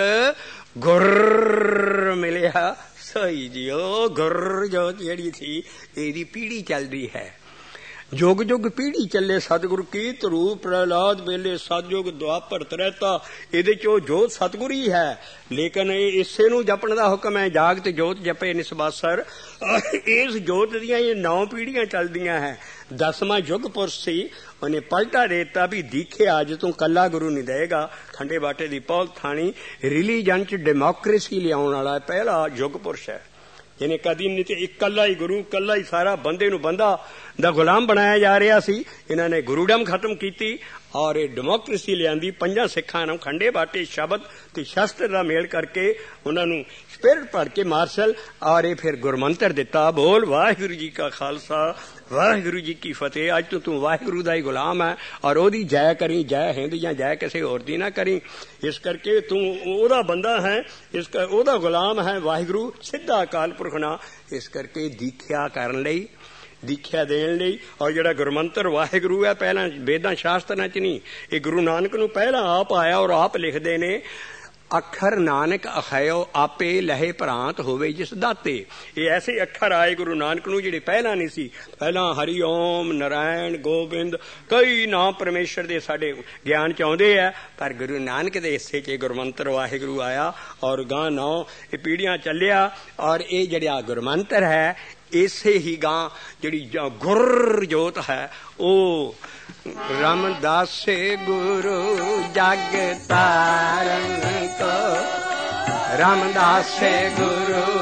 ਗੁਰ ਮਿਲਿਆ ਸਹੀ ਜੀਓ। ਗੁਰ ਜੋਤ ਜਿਹੜੀ ਸੀ ਇਹਦੀ ਪੀੜੀ ਚੱਲਦੀ ਹੈ, ਜੁਗ ਜੁਗ ਪੀੜੀ ਚੱਲੇ। ਸਤਿਗੁਰ ਕੀਤ ਰੂਪ ਪ੍ਰਹਲਾਦ ਵੇਲੇ ਸਤਜੁਗ ਦੁਆਪਰ ਤ੍ਰੈਤਾ, ਇਹਦੇ ਚ ਉਹ ਜੋਤ ਸਤਿਗੁਰ ਹੀ ਹੈ। ਲੇਕਿਨ ਇਹ ਇਸੇ ਨੂੰ ਜਪਣ ਦਾ ਹੁਕਮ ਹੈ, ਜਾਗਤ ਜੋਤ ਜਪੇ ਨਿਸਬਾਸਰ। ਇਸ ਜੋਤ ਦੀਆਂ ਇਹ ਨੌ ਪੀੜੀਆਂ ਚੱਲਦੀਆਂ ਹੈ। ਦਸਵਾਂ ਯੁੱਗ ਪੁਰਸ਼ ਸੀ, ਉਹਨੇ ਪਲਟਾ ਦੇ ਦਿੱਤਾ ਵੀ ਦੀਖਿਆ ਅੱਜ ਤੂੰ ਕੱਲਾ ਗੁਰੂ ਨਹੀਂ ਦੇਗਾ। ਖੰਡੇ ਬਾਟੇ ਦੀ ਪੌਲ ਥਾਣੀ ਰਿਲੀਜਨ ਚ ਡੈਮੋਕ੍ਰੇਸੀ ਲਿਆਉਣ ਵਾਲਾ ਪਹਿਲਾ ਯੁੱਗ ਪੁਰਸ਼ ਹੈ, ਜਿਹਨੇ ਕਦੀ ਨਹੀਂ ਤੇ ਇਕੱਲਾ ਹੀ ਗੁਰੂ, ਇਕੱਲਾ ਹੀ ਸਾਰਾ, ਬੰਦੇ ਨੂੰ ਬੰਦਾ ਦਾ ਗੁਲਾਮ ਬਣਾਇਆ ਜਾ ਰਿਹਾ ਸੀ। ਇਹਨਾਂ ਨੇ ਗੁਰੂਡਮ ਖਤਮ ਕੀਤੀ ਔਰ ਇਹ ਡੈਮੋਕ੍ਰੇਸੀ ਲਿਆਂਦੀ। ਪੰਜਾਂ ਸਿੱਖਾਂ ਨੂੰ ਖੰਡੇ ਬਾਟੇ ਸ਼ਬਦ ਤੇ ਸ਼ਸਤਰ ਦਾ ਮੇਲ ਕਰਕੇ ਉਹਨਾਂ ਨੂੰ ਸਪਿਰਿਟ ਭਰ ਕੇ ਮਾਰਸ਼ਲ ਔਰ ਇਹ ਫਿਰ ਗੁਰਮੰਤਰ ਦਿੱਤਾ। ਬੋਲ ਵਾਹਿਗੁਰੂ ਜੀ ਕਾ ਖਾਲਸਾ ਵਾਹਿਗੁਰੂ ਜੀ ਕੀ ਫਤਿਹ। ਅੱਜ ਤੋਂ ਤੂੰ ਵਾਹਿਗੁਰੂ ਦਾ ਹੀ ਗੁਲਾਮ ਹੈ ਔਰ ਉਹਦੀ ਜੈ ਕਰੀ, ਜੈ ਹਿੰਦ ਜਾਂ ਜੈ ਕਿਸੇ ਹੋਰ ਦੀ ਨਾ ਕਰੀ। ਇਸ ਕਰਕੇ ਤੂੰ ਉਹਦਾ ਬੰਦਾ ਹੈ, ਇਸ ਕਰ ਉਹਦਾ ਗੁਲਾਮ ਹੈ ਵਾਹਿਗੁਰੂ ਸਿੱਧਾ ਅਕਾਲ ਪੁਰਖ ਨਾਲ। ਇਸ ਕਰਕੇ ਦੀਖਿਆ ਕਰਨ ਲਈ, ਦੀਖਿਆ ਦੇਣ ਲਈ। ਔਰ ਜਿਹੜਾ ਗੁਰਮੰਤਰ ਵਾਹਿਗੁਰੂ ਹੈ ਪਹਿਲਾਂ ਵੇਦਾਂ ਸ਼ਾਸਤਰਾਂ ਚ ਨਹੀਂ, ਇਹ ਗੁਰੂ ਨਾਨਕ ਨੂੰ ਪਹਿਲਾਂ ਆਪ ਆਇਆ ਔਰ ਆਪ ਲਿਖਦੇ ਨੇ ਅੱਖਰ ਨਾਨਕ ਅਖਾਇਓ ਆਪੇ ਲਹੇ ਭਰਾਂਤ ਹੋਵੇ ਜਿਸ ਦਾਤੇ। ਇਹ ਐਸੇ ਅੱਖਰ ਆਏ ਗੁਰੂ ਨਾਨਕ ਨੂੰ ਜਿਹੜੇ ਪਹਿਲਾਂ ਨਹੀਂ ਸੀ। ਪਹਿਲਾਂ ਹਰੀ ਓਮ ਨਾਰਾਇਣ ਗੋਬਿੰਦ ਕਈ ਨਾਮ ਪਰਮੇਸ਼ਰ ਦੇ ਸਾਡੇ ਗਿਆਨ ਚ ਆਉਂਦੇ ਆ, ਪਰ ਗੁਰੂ ਨਾਨਕ ਦੇ ਹਿੱਸੇ ਚ ਗੁਰਮੰਤਰ ਵਾਹਿਗੁਰੂ ਆਇਆ ਔਰ ਗਾਂ ਨੌ ਇਹ ਪੀੜੀਆਂ ਚੱਲਿਆ। ਔਰ ਇਹ ਜਿਹੜਾ ਗੁਰਮੰਤਰ ਹੈ ਇਸੇ ਹੀ ਗਾਂ ਜਿਹੜੀ ਗੁਰ ਜੋਤ ਹੈ ਉਹ ਰਾਮਦਾਸ ਗੁਰੂ ਜਗ ਤਾਰਨ ਕੋ, ਰਾਮਦਾਸ ਗੁਰੂ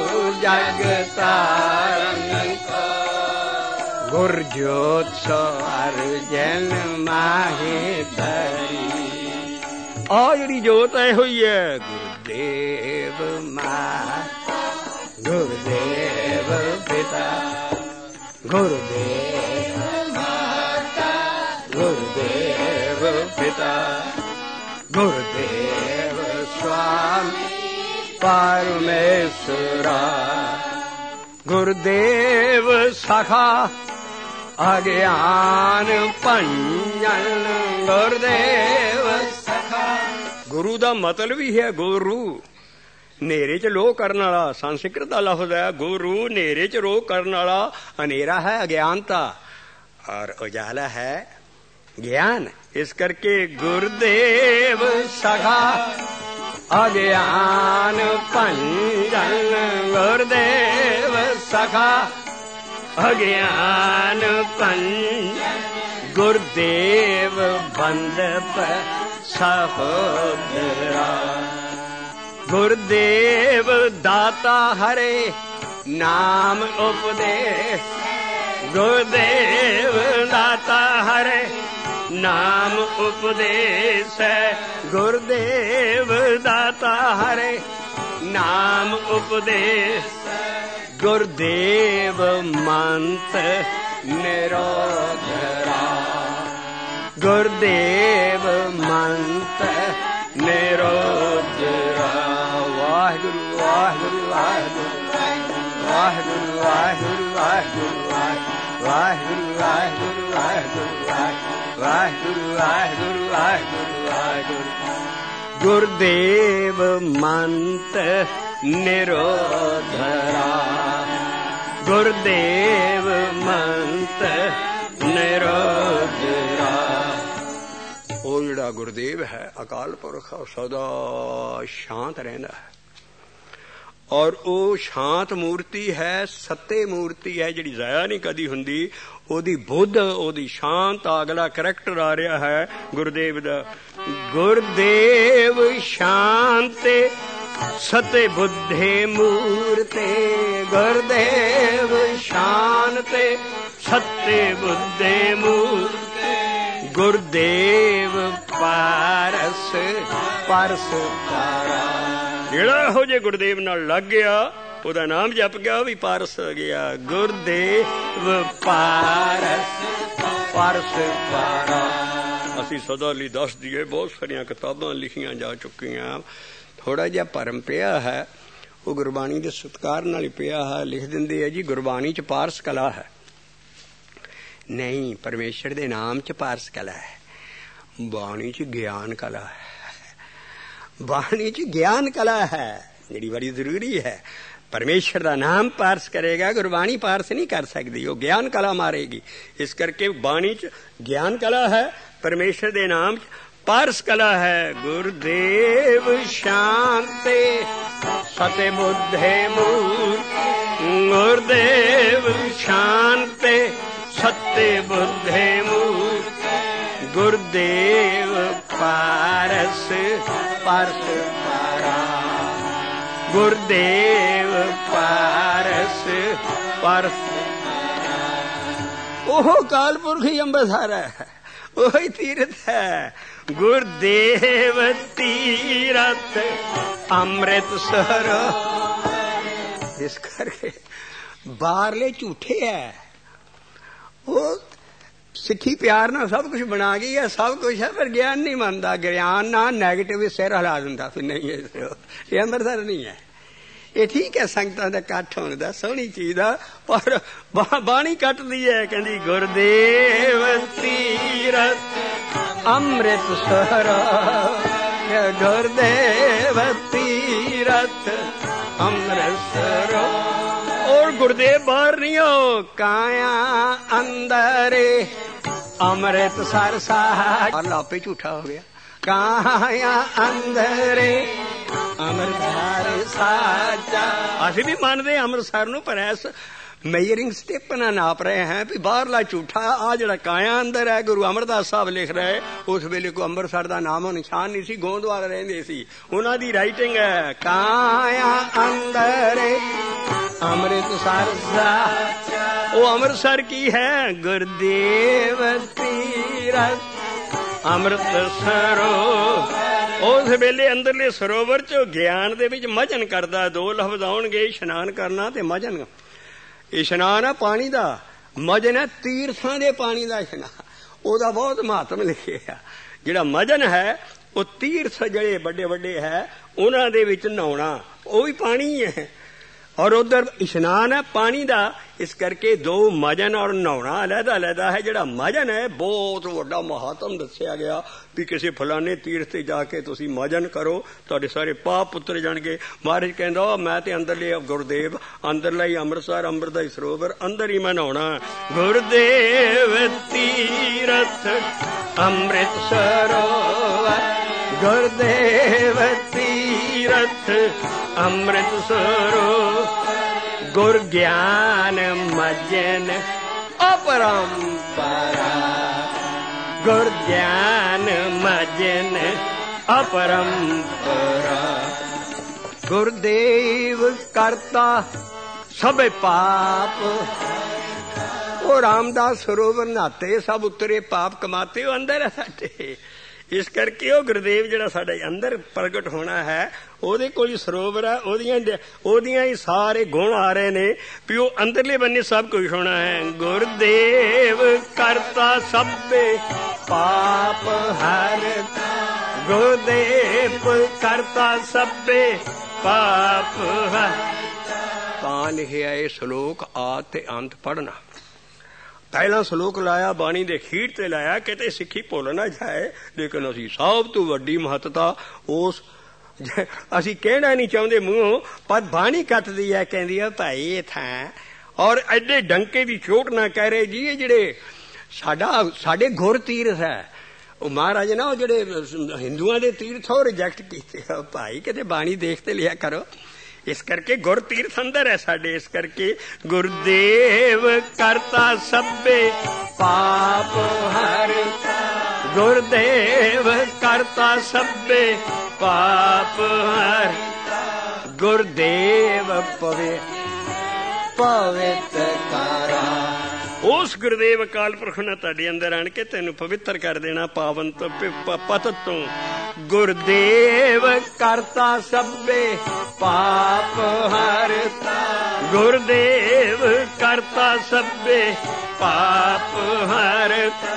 जग तारण को गुर ज्योत सो अर्जन माहे धरी। आ जिहड़ी जोत है होई है गुरुदेव मां गुरुदेव पिता गुरुदेव माता गुरुदेव पिता गुरुदेव स्वामी परमेश्वरा गुरुदेव सखा अज्ञान भंजन गुरुदेव सखा। गुरु दा मतलब ही है गुरु नेरे च लोह करने वाला। संस्कृत का लफ्ज है गुरु नेरे च रोह करने वाला। अनेरा है अज्ञानता और उजाला है ज्ञान। इस करके गुरुदेव सखा अज्ञान भंजन गुरुदेव सखा अज्ञान भंजन गुरुदेव बंदप सहोदरा गुरुदेव दाता हरे नाम उपदेश गुरुदेव दाता हरे नाम उपदेश गुरुदेव दाता हरे नाम उपदेश गुरुदेव मंत्र निरोधरा गुरुदेव मंत्र निरोधरा। वाहिगुरु वाहिगुरु वाहिगुरु वाहिगुरु वाहिगुरु वाहिगुरु वाहिगुरु वाहिगुरु वाहिगुरु वाहिगुरु वाहिगुरु वाहिगुरु वाहिगुरु गुरुदेव मंत्र निरोधरा गुरुदेव मंत्र निरोधरा। ਉਹ ਜਿਹੜਾ ਗੁਰਦੇਵ ਹੈ ਅਕਾਲ ਪੁਰਖ ਸਦਾ ਸ਼ਾਂਤ ਰਹਿੰਦਾ ਹੈ ਔਰ ਉਹ ਸ਼ਾਂਤ ਮੂਰਤੀ ਹੈ ਸੱਤੇ ਮੂਰਤੀ ਹੈ ਜਿਹੜੀ ਜ਼ਾਇਆ ਨਹੀਂ ਕਦੀ ਹੁੰਦੀ। ਉਹਦੀ ਬੁੱਧ ਉਹਦੀ ਸ਼ਾਂਤ ਅਗਲਾ ਕਰੈਕਟਰ ਆ ਰਿਹਾ ਹੈ ਗੁਰਦੇਵ ਦਾ। ਗੁਰਦੇਵ ਸ਼ਾਂਤੇ ਸਤੇ ਬੁੱਧੇ ਮੂਰਤੇ ਗੁਰਦੇਵ ਸ਼ਾਂਤੇ ਸਤੇ ਬੁੱਧੇ ਮੂਰਤੇ ਗੁਰਦੇਵ ਪਾਰਸ ਪਰਸ ਤਾਰਾ। ਜਿਹੜਾ ਇਹੋ ਜਿਹੇ ਗੁਰਦੇਵ ਨਾਲ ਲੱਗ ਗਿਆ ਉਹਦਾ ਨਾਮ ਜਪ ਗਿਆ ਉਹ ਵੀ ਪਾਰਸ ਹੋ ਗਿਆ। ਗੁਰਦੇਵ ਪਾਰਸ ਪਰਸ ਤਾਰਾ। ਅਸੀਂ ਸਦਾ ਲਈ ਦੱਸ ਦਈਏ ਬਹੁਤ ਸਾਰੀਆਂ ਕਿਤਾਬਾਂ ਲਿਖੀਆਂ ਜਾ ਚੁੱਕੀਆਂ। ਥੋੜਾ ਜਿਹਾ ਭਰਮ ਪਿਆ ਹੈ ਉਹ ਗੁਰਬਾਣੀ ਦੇ ਸਤਿਕਾਰ ਨਾਲ ਹੀ ਪਿਆ ਹੈ। ਲਿਖ ਦਿੰਦੇ ਆ ਜੀ ਗੁਰਬਾਣੀ ਚ ਪਾਰਸ ਕਲਾ ਹੈ। ਨਹੀਂ ਪਰਮੇਸ਼ਰ ਦੇ ਨਾਮ ਚ ਪਾਰਸ ਕਲਾ ਹੈ। ਬਾਣੀ ਚ ਗਿਆਨ ਕਲਾ ਹੈ। ਬਾਣੀ ਚ ਗਿਆਨ ਕਲਾ ਹੈ ਜਿਹੜੀ ਬੜੀ ਜ਼ਰੂਰੀ ਹੈ। ਪਰਮੇਸ਼ਰ ਦਾ ਨਾਮ ਪਾਰਸ ਕਰੇਗਾ ਗੁਰਬਾਣੀ ਪਾਰਸ ਨਹੀਂ ਕਰ ਸਕਦੀ ਉਹ ਗਿਆਨ ਕਲਾ ਮਾਰੇਗੀ। ਇਸ ਕਰਕੇ ਬਾਣੀ ਚ ਗਿਆਨ ਕਲਾ ਹੈ ਪਰਮੇਸ਼ਰ ਦੇ ਨਾਮ ਚ ਪਾਰਸ ਕਲਾ ਹੈ। ਗੁਰਦੇਵ ਸ਼ਾਂਤੇ ਸਤੇ ਬੁੱਧੇ ਮੂਰਤੇ ਗੁਰਦੇਵ ਸ਼ਾਂਤੇ ਸਤੇ ਬੁੱਧੇ ਮੂਰਤੇ ਗੁਰਦੇਵ ਪਾਰਸ ਪਰਸ ਤਾਰਾ ਗੁਰਦੇਵ ਪਾਰਸ ਪਰਸ। ਉਹ ਕਾਲ ਪੁਰਖ ਹੀ ਅੰਬਰਸਰ ਹੈ ਉਹੀ ਤੀਰਥ ਹੈ। ਗੁਰਦੇਵ ਤੀਰਥ ਅੰਮ੍ਰਿਤਸਰ। ਇਸ ਕਰਕੇ ਬਾਹਰਲੇ ਝੂਠੇ ਹੈ ਉਹ ਸਿੱਖੀ ਪਿਆਰ ਨਾਲ ਸਭ ਕੁਛ ਬਣਾ ਗਈ ਹੈ ਸਭ ਕੁਛ ਹੈ ਪਰ ਗਿਆਨ ਨਹੀਂ ਮੰਨਦਾ। ਗਿਆਨ ਨਾਲ ਨੈਗੇਟਿਵ ਸਿਰ ਹਿਲਾ ਦਿੰਦਾ ਫਿਰ ਨਹੀਂ ਇਹ ਅੰਮ੍ਰਿਤਸਰ ਨਹੀਂ ਹੈ। ਇਹ ਠੀਕ ਹੈ ਸੰਗਤਾਂ ਦਾ ਇਕੱਠ ਹੋਣ ਦਾ ਸੋਹਣੀ ਚੀਜ਼ ਦਾ ਪਰ ਬਾਣੀ ਕੱਟਦੀ ਹੈ ਕਹਿੰਦੀ ਗੁਰਦੇਵ ਤੀਰਥ ਅੰਮ੍ਰਿਤਸਰ ਗੁਰਦੇਵ ਤੀਰਥ ਅੰਮ੍ਰਿਤਸਰ। और गुरुदेव बाहर नहीं हो काया अंदर अमृतसर साहब आपे झूठा हो गया। काया अंदर अमृतसर साचा। ਅਸੀਂ ਵੀ ਮੰਨਦੇ ਅੰਮ੍ਰਿਤਸਰ ਨੂੰ ਪਰ ਐਸ ਮੇਜਰਿੰਗ ਸਟੈਪ ਨਾਲ ਨਾਪ ਰਹੇ ਹਾਂ ਵੀ ਬਾਹਰਲਾ ਝੂਠਾ ਆ ਜਿਹੜਾ ਕਾਇਆ ਅੰਦਰ ਹੈ। ਗੁਰੂ ਅਮਰਦਾਸ ਸਾਹਿਬ ਲਿਖ ਰਹੇ ਉਸ ਵੇਲੇ ਕੋਈ ਅੰਮ੍ਰਿਤਸਰ ਦਾ ਨਾਮੋ ਨਿਸ਼ਾਨ ਨਹੀਂ ਸੀ ਗੋਂਦਵਾਲ ਰਹਿੰਦੇ ਸੀ ਉਹਨਾਂ ਦੀ ਰਾਈਟਿੰਗ ਹੈ। ਕਾਇਆ ਅੰਦਰ ਅੰਮ੍ਰਿਤਸਰ ਸਾਹਿਬ। ਉਹ ਅੰਮ੍ਰਿਤਸਰ ਕੀ ਹੈ? ਗੁਰਦੇਵ ਤੀਰਥ ਅੰਮ੍ਰਿਤਸਰੋ। ਉਸ ਵੇਲੇ ਅੰਦਰਲੇ ਸਰੋਵਰ ਚ ਗਿਆਨ ਦੇ ਵਿੱਚ ਮਜਨ ਕਰਦਾ। ਦੋ ਲਫ਼ਜ਼ ਆਉਣਗੇ, ਇਸ਼ਨਾਨ ਕਰਨਾ ਤੇ ਮਜਨ। ਇਸ਼ਨਾਨ ਹੈ ਪਾਣੀ ਦਾ, ਮਜਨ ਹੈ ਤੀਰਥਾਂ ਦੇ ਪਾਣੀ ਦਾ ਇਸ਼ਨਾਨ। ਉਹਦਾ ਬਹੁਤ ਮਹੱਤਵ ਲਿਖਿਆ। ਜਿਹੜਾ ਮਜਨ ਹੈ ਉਹ ਤੀਰਥ ਜਿਹੜੇ ਵੱਡੇ ਵੱਡੇ ਹੈ ਉਹਨਾਂ ਦੇ ਵਿੱਚ ਨਹਾਉਣਾ, ਉਹ ਵੀ ਪਾਣੀ ਹੈ। ਔਰ ਉਧਰ ਇਸ਼ਨਾਨ ਹੈ ਪਾਣੀ ਦਾ। ਇਸ ਕਰਕੇ ਦੋ ਮਜਨ ਔਰ ਨਹਾਉਣਾ ਅਲੱਗਾ ਅਲੱਗਾ ਹੈ। ਜਿਹੜਾ ਮਜਨ ਹੈ ਬਹੁਤ ਵੱਡਾ ਮਹਾਤਮ ਦੱਸਿਆ ਗਿਆ ਵੀ ਕਿਸੇ ਫਲਾਣੇ ਤੀਰਥ ਤੇ ਜਾ ਕੇ ਤੁਸੀਂ ਮਜਨ ਕਰੋ, ਤੁਹਾਡੇ ਸਾਰੇ ਪਾਪ ਉਤਰ ਜਾਣਗੇ। ਮਹਾਰਾਜ ਕਹਿੰਦਾ ਮੈਂ ਤੇ ਅੰਦਰਲੇ ਗੁਰਦੇਵ, ਅੰਦਰਲਾ ਹੀ ਅੰਮ੍ਰਿਤਸਰ, ਅੰਮ੍ਰਿਤ ਦਾ ਹੀ ਸਰੋਵਰ, ਅੰਦਰ ਹੀ ਮੈਂ ਨਹਾਉਣਾ। ਗੁਰਦੇਵ ਤੀਰਥ ਅੰਮ੍ਰਿਤ ਸਰੋਵਰ, ਗੁਰਦੇਵ ਤੀਰਥ ਅੰਮ੍ਰਿਤ ਸਰੋਵਰ। ਗੁਰ ਗਿਆਨ ਮਜਨ ਅਪਰੰਪਰਾ, ਗੁਰ ਗਿਆਨ ਮਜਨ ਅਪਰੰਪਰਾ। ਗੁਰਦੇਵ ਕਰਤਾ ਸਭੇ ਪਾਪ। ਉਹ ਰਾਮਦਾਸ ਸਰੋਵਰ ਨਹਾਤੇ, ਸਭ ਉਤਰੇ ਪਾਪ ਕਮਾਤੇ। ਉਹ ਅੰਦਰ ਹੈ ਸਾਡੇ। ਇਸ ਕਰਕੇ ਉਹ ਗੁਰਦੇਵ ਜਿਹੜਾ ਸਾਡੇ ਅੰਦਰ ਪ੍ਰਗਟ ਹੋਣਾ ਹੈ, ਉਹਦੇ ਕੋਲ ਹੀ ਸਰੋਵਰ ਹੈ। ਉਹਦੀਆਂ ਉਹਦੀਆਂ ਹੀ ਸਾਰੇ ਗੁਣ ਆ ਰਹੇ ਨੇ ਵੀ ਉਹ ਅੰਦਰਲੇ ਬੰਨੇ ਸਭ ਕੁਝ ਹੋਣਾ ਹੈ। ਗੁਰਦੇਵ ਕਰਤਾ ਸਭੇ ਪਾਪ ਹਰਤਾ, ਗੁਰਦੇਵ ਕਰਤਾ ਸਭੇ ਪਾਪ ਹਰਤਾ। ਤਾਂ ਲਿਖਿਆ ਇਹ ਸ਼ਲੋਕ ਆਦਿ ਤੇ ਅੰਤ ਪੜ੍ਹਨਾ। ਪਹਿਲਾਂ ਸ਼ਲੋਕ ਲਾਇਆ, ਬਾਣੀ ਦੇ ਖੀੜ ਤੇ ਲਾਇਆ, ਕਿਤੇ ਸਿੱਖੀ ਭੁੱਲ ਨਾ ਜਾਏ। ਲੇਕਿਨ ਅਸੀਂ ਸਭ ਤੋਂ ਵੱਡੀ ਮਹੱਤਤਾ ਉਸ, ਅਸੀਂ ਕਹਿਣਾ ਨਹੀਂ ਚਾਹੁੰਦੇ ਮੂੰਹੋਂ, ਪਰ ਬਾਣੀ ਕੱਟਦੀ ਹੈ, ਕਹਿੰਦੀ ਹੈ ਭਾਈ ਇਹ ਥਾਂ। ਔਰ ਐਡੇ ਡੰਕੇ ਦੀ ਚੋਟ ਨਾ ਕਹਿ ਰਹੇ ਜੀ, ਇਹ ਜਿਹੜੇ ਸਾਡਾ ਸਾਡੇ ਗੁਰ ਤੀਰਥ ਹੈ। ਉਹ ਮਹਾਰਾਜ ਨਾ ਉਹ ਜਿਹੜੇ ਹਿੰਦੂਆਂ ਦੇ ਤੀਰਥ ਉਹ ਰਿਜੈਕਟ ਕੀਤੇ। ਭਾਈ ਕਿਤੇ ਬਾਣੀ ਦੇਖ ਤੇ ਲਿਆ ਕਰੋ। ਇਸ ਕਰਕੇ ਗੁਰ ਤੀਰਥ ਅੰਦਰ ਹੈ ਸਾਡੇ। ਇਸ ਕਰਕੇ ਗੁਰਦੇਵ ਕਰਤਾ ਸਭੇ ਪਾਪ ਹਰਤਾ, ਗੁਰਦੇਵ ਕਰਤਾ ਸਭੇ ਪਾਪ ਹਰਤਾ। ਗੁਰਦੇਵ ਪਵੇ ਪਵਿੱਤ ਕਰਾ। ਉਸ ਗੁਰਦੇਵ ਅਕਾਲ ਪੁਰਖ ਨੇ ਤੁਹਾਡੇ ਅੰਦਰ ਆਣ ਕੇ ਤੈਨੂੰ ਪਵਿੱਤਰ ਕਰ ਦੇਣਾ, ਪਾਵਨ ਤੋਂ ਪਤਿਤ ਤੋਂ। ਗੁਰਦੇਵ ਕਰਤਾ ਸਭੇ ਪਾਪ ਹਰਤਾ, ਗੁਰਦੇਵ ਕਰਤਾ ਸਭੇ ਪਾਪ ਹਰਤਾ।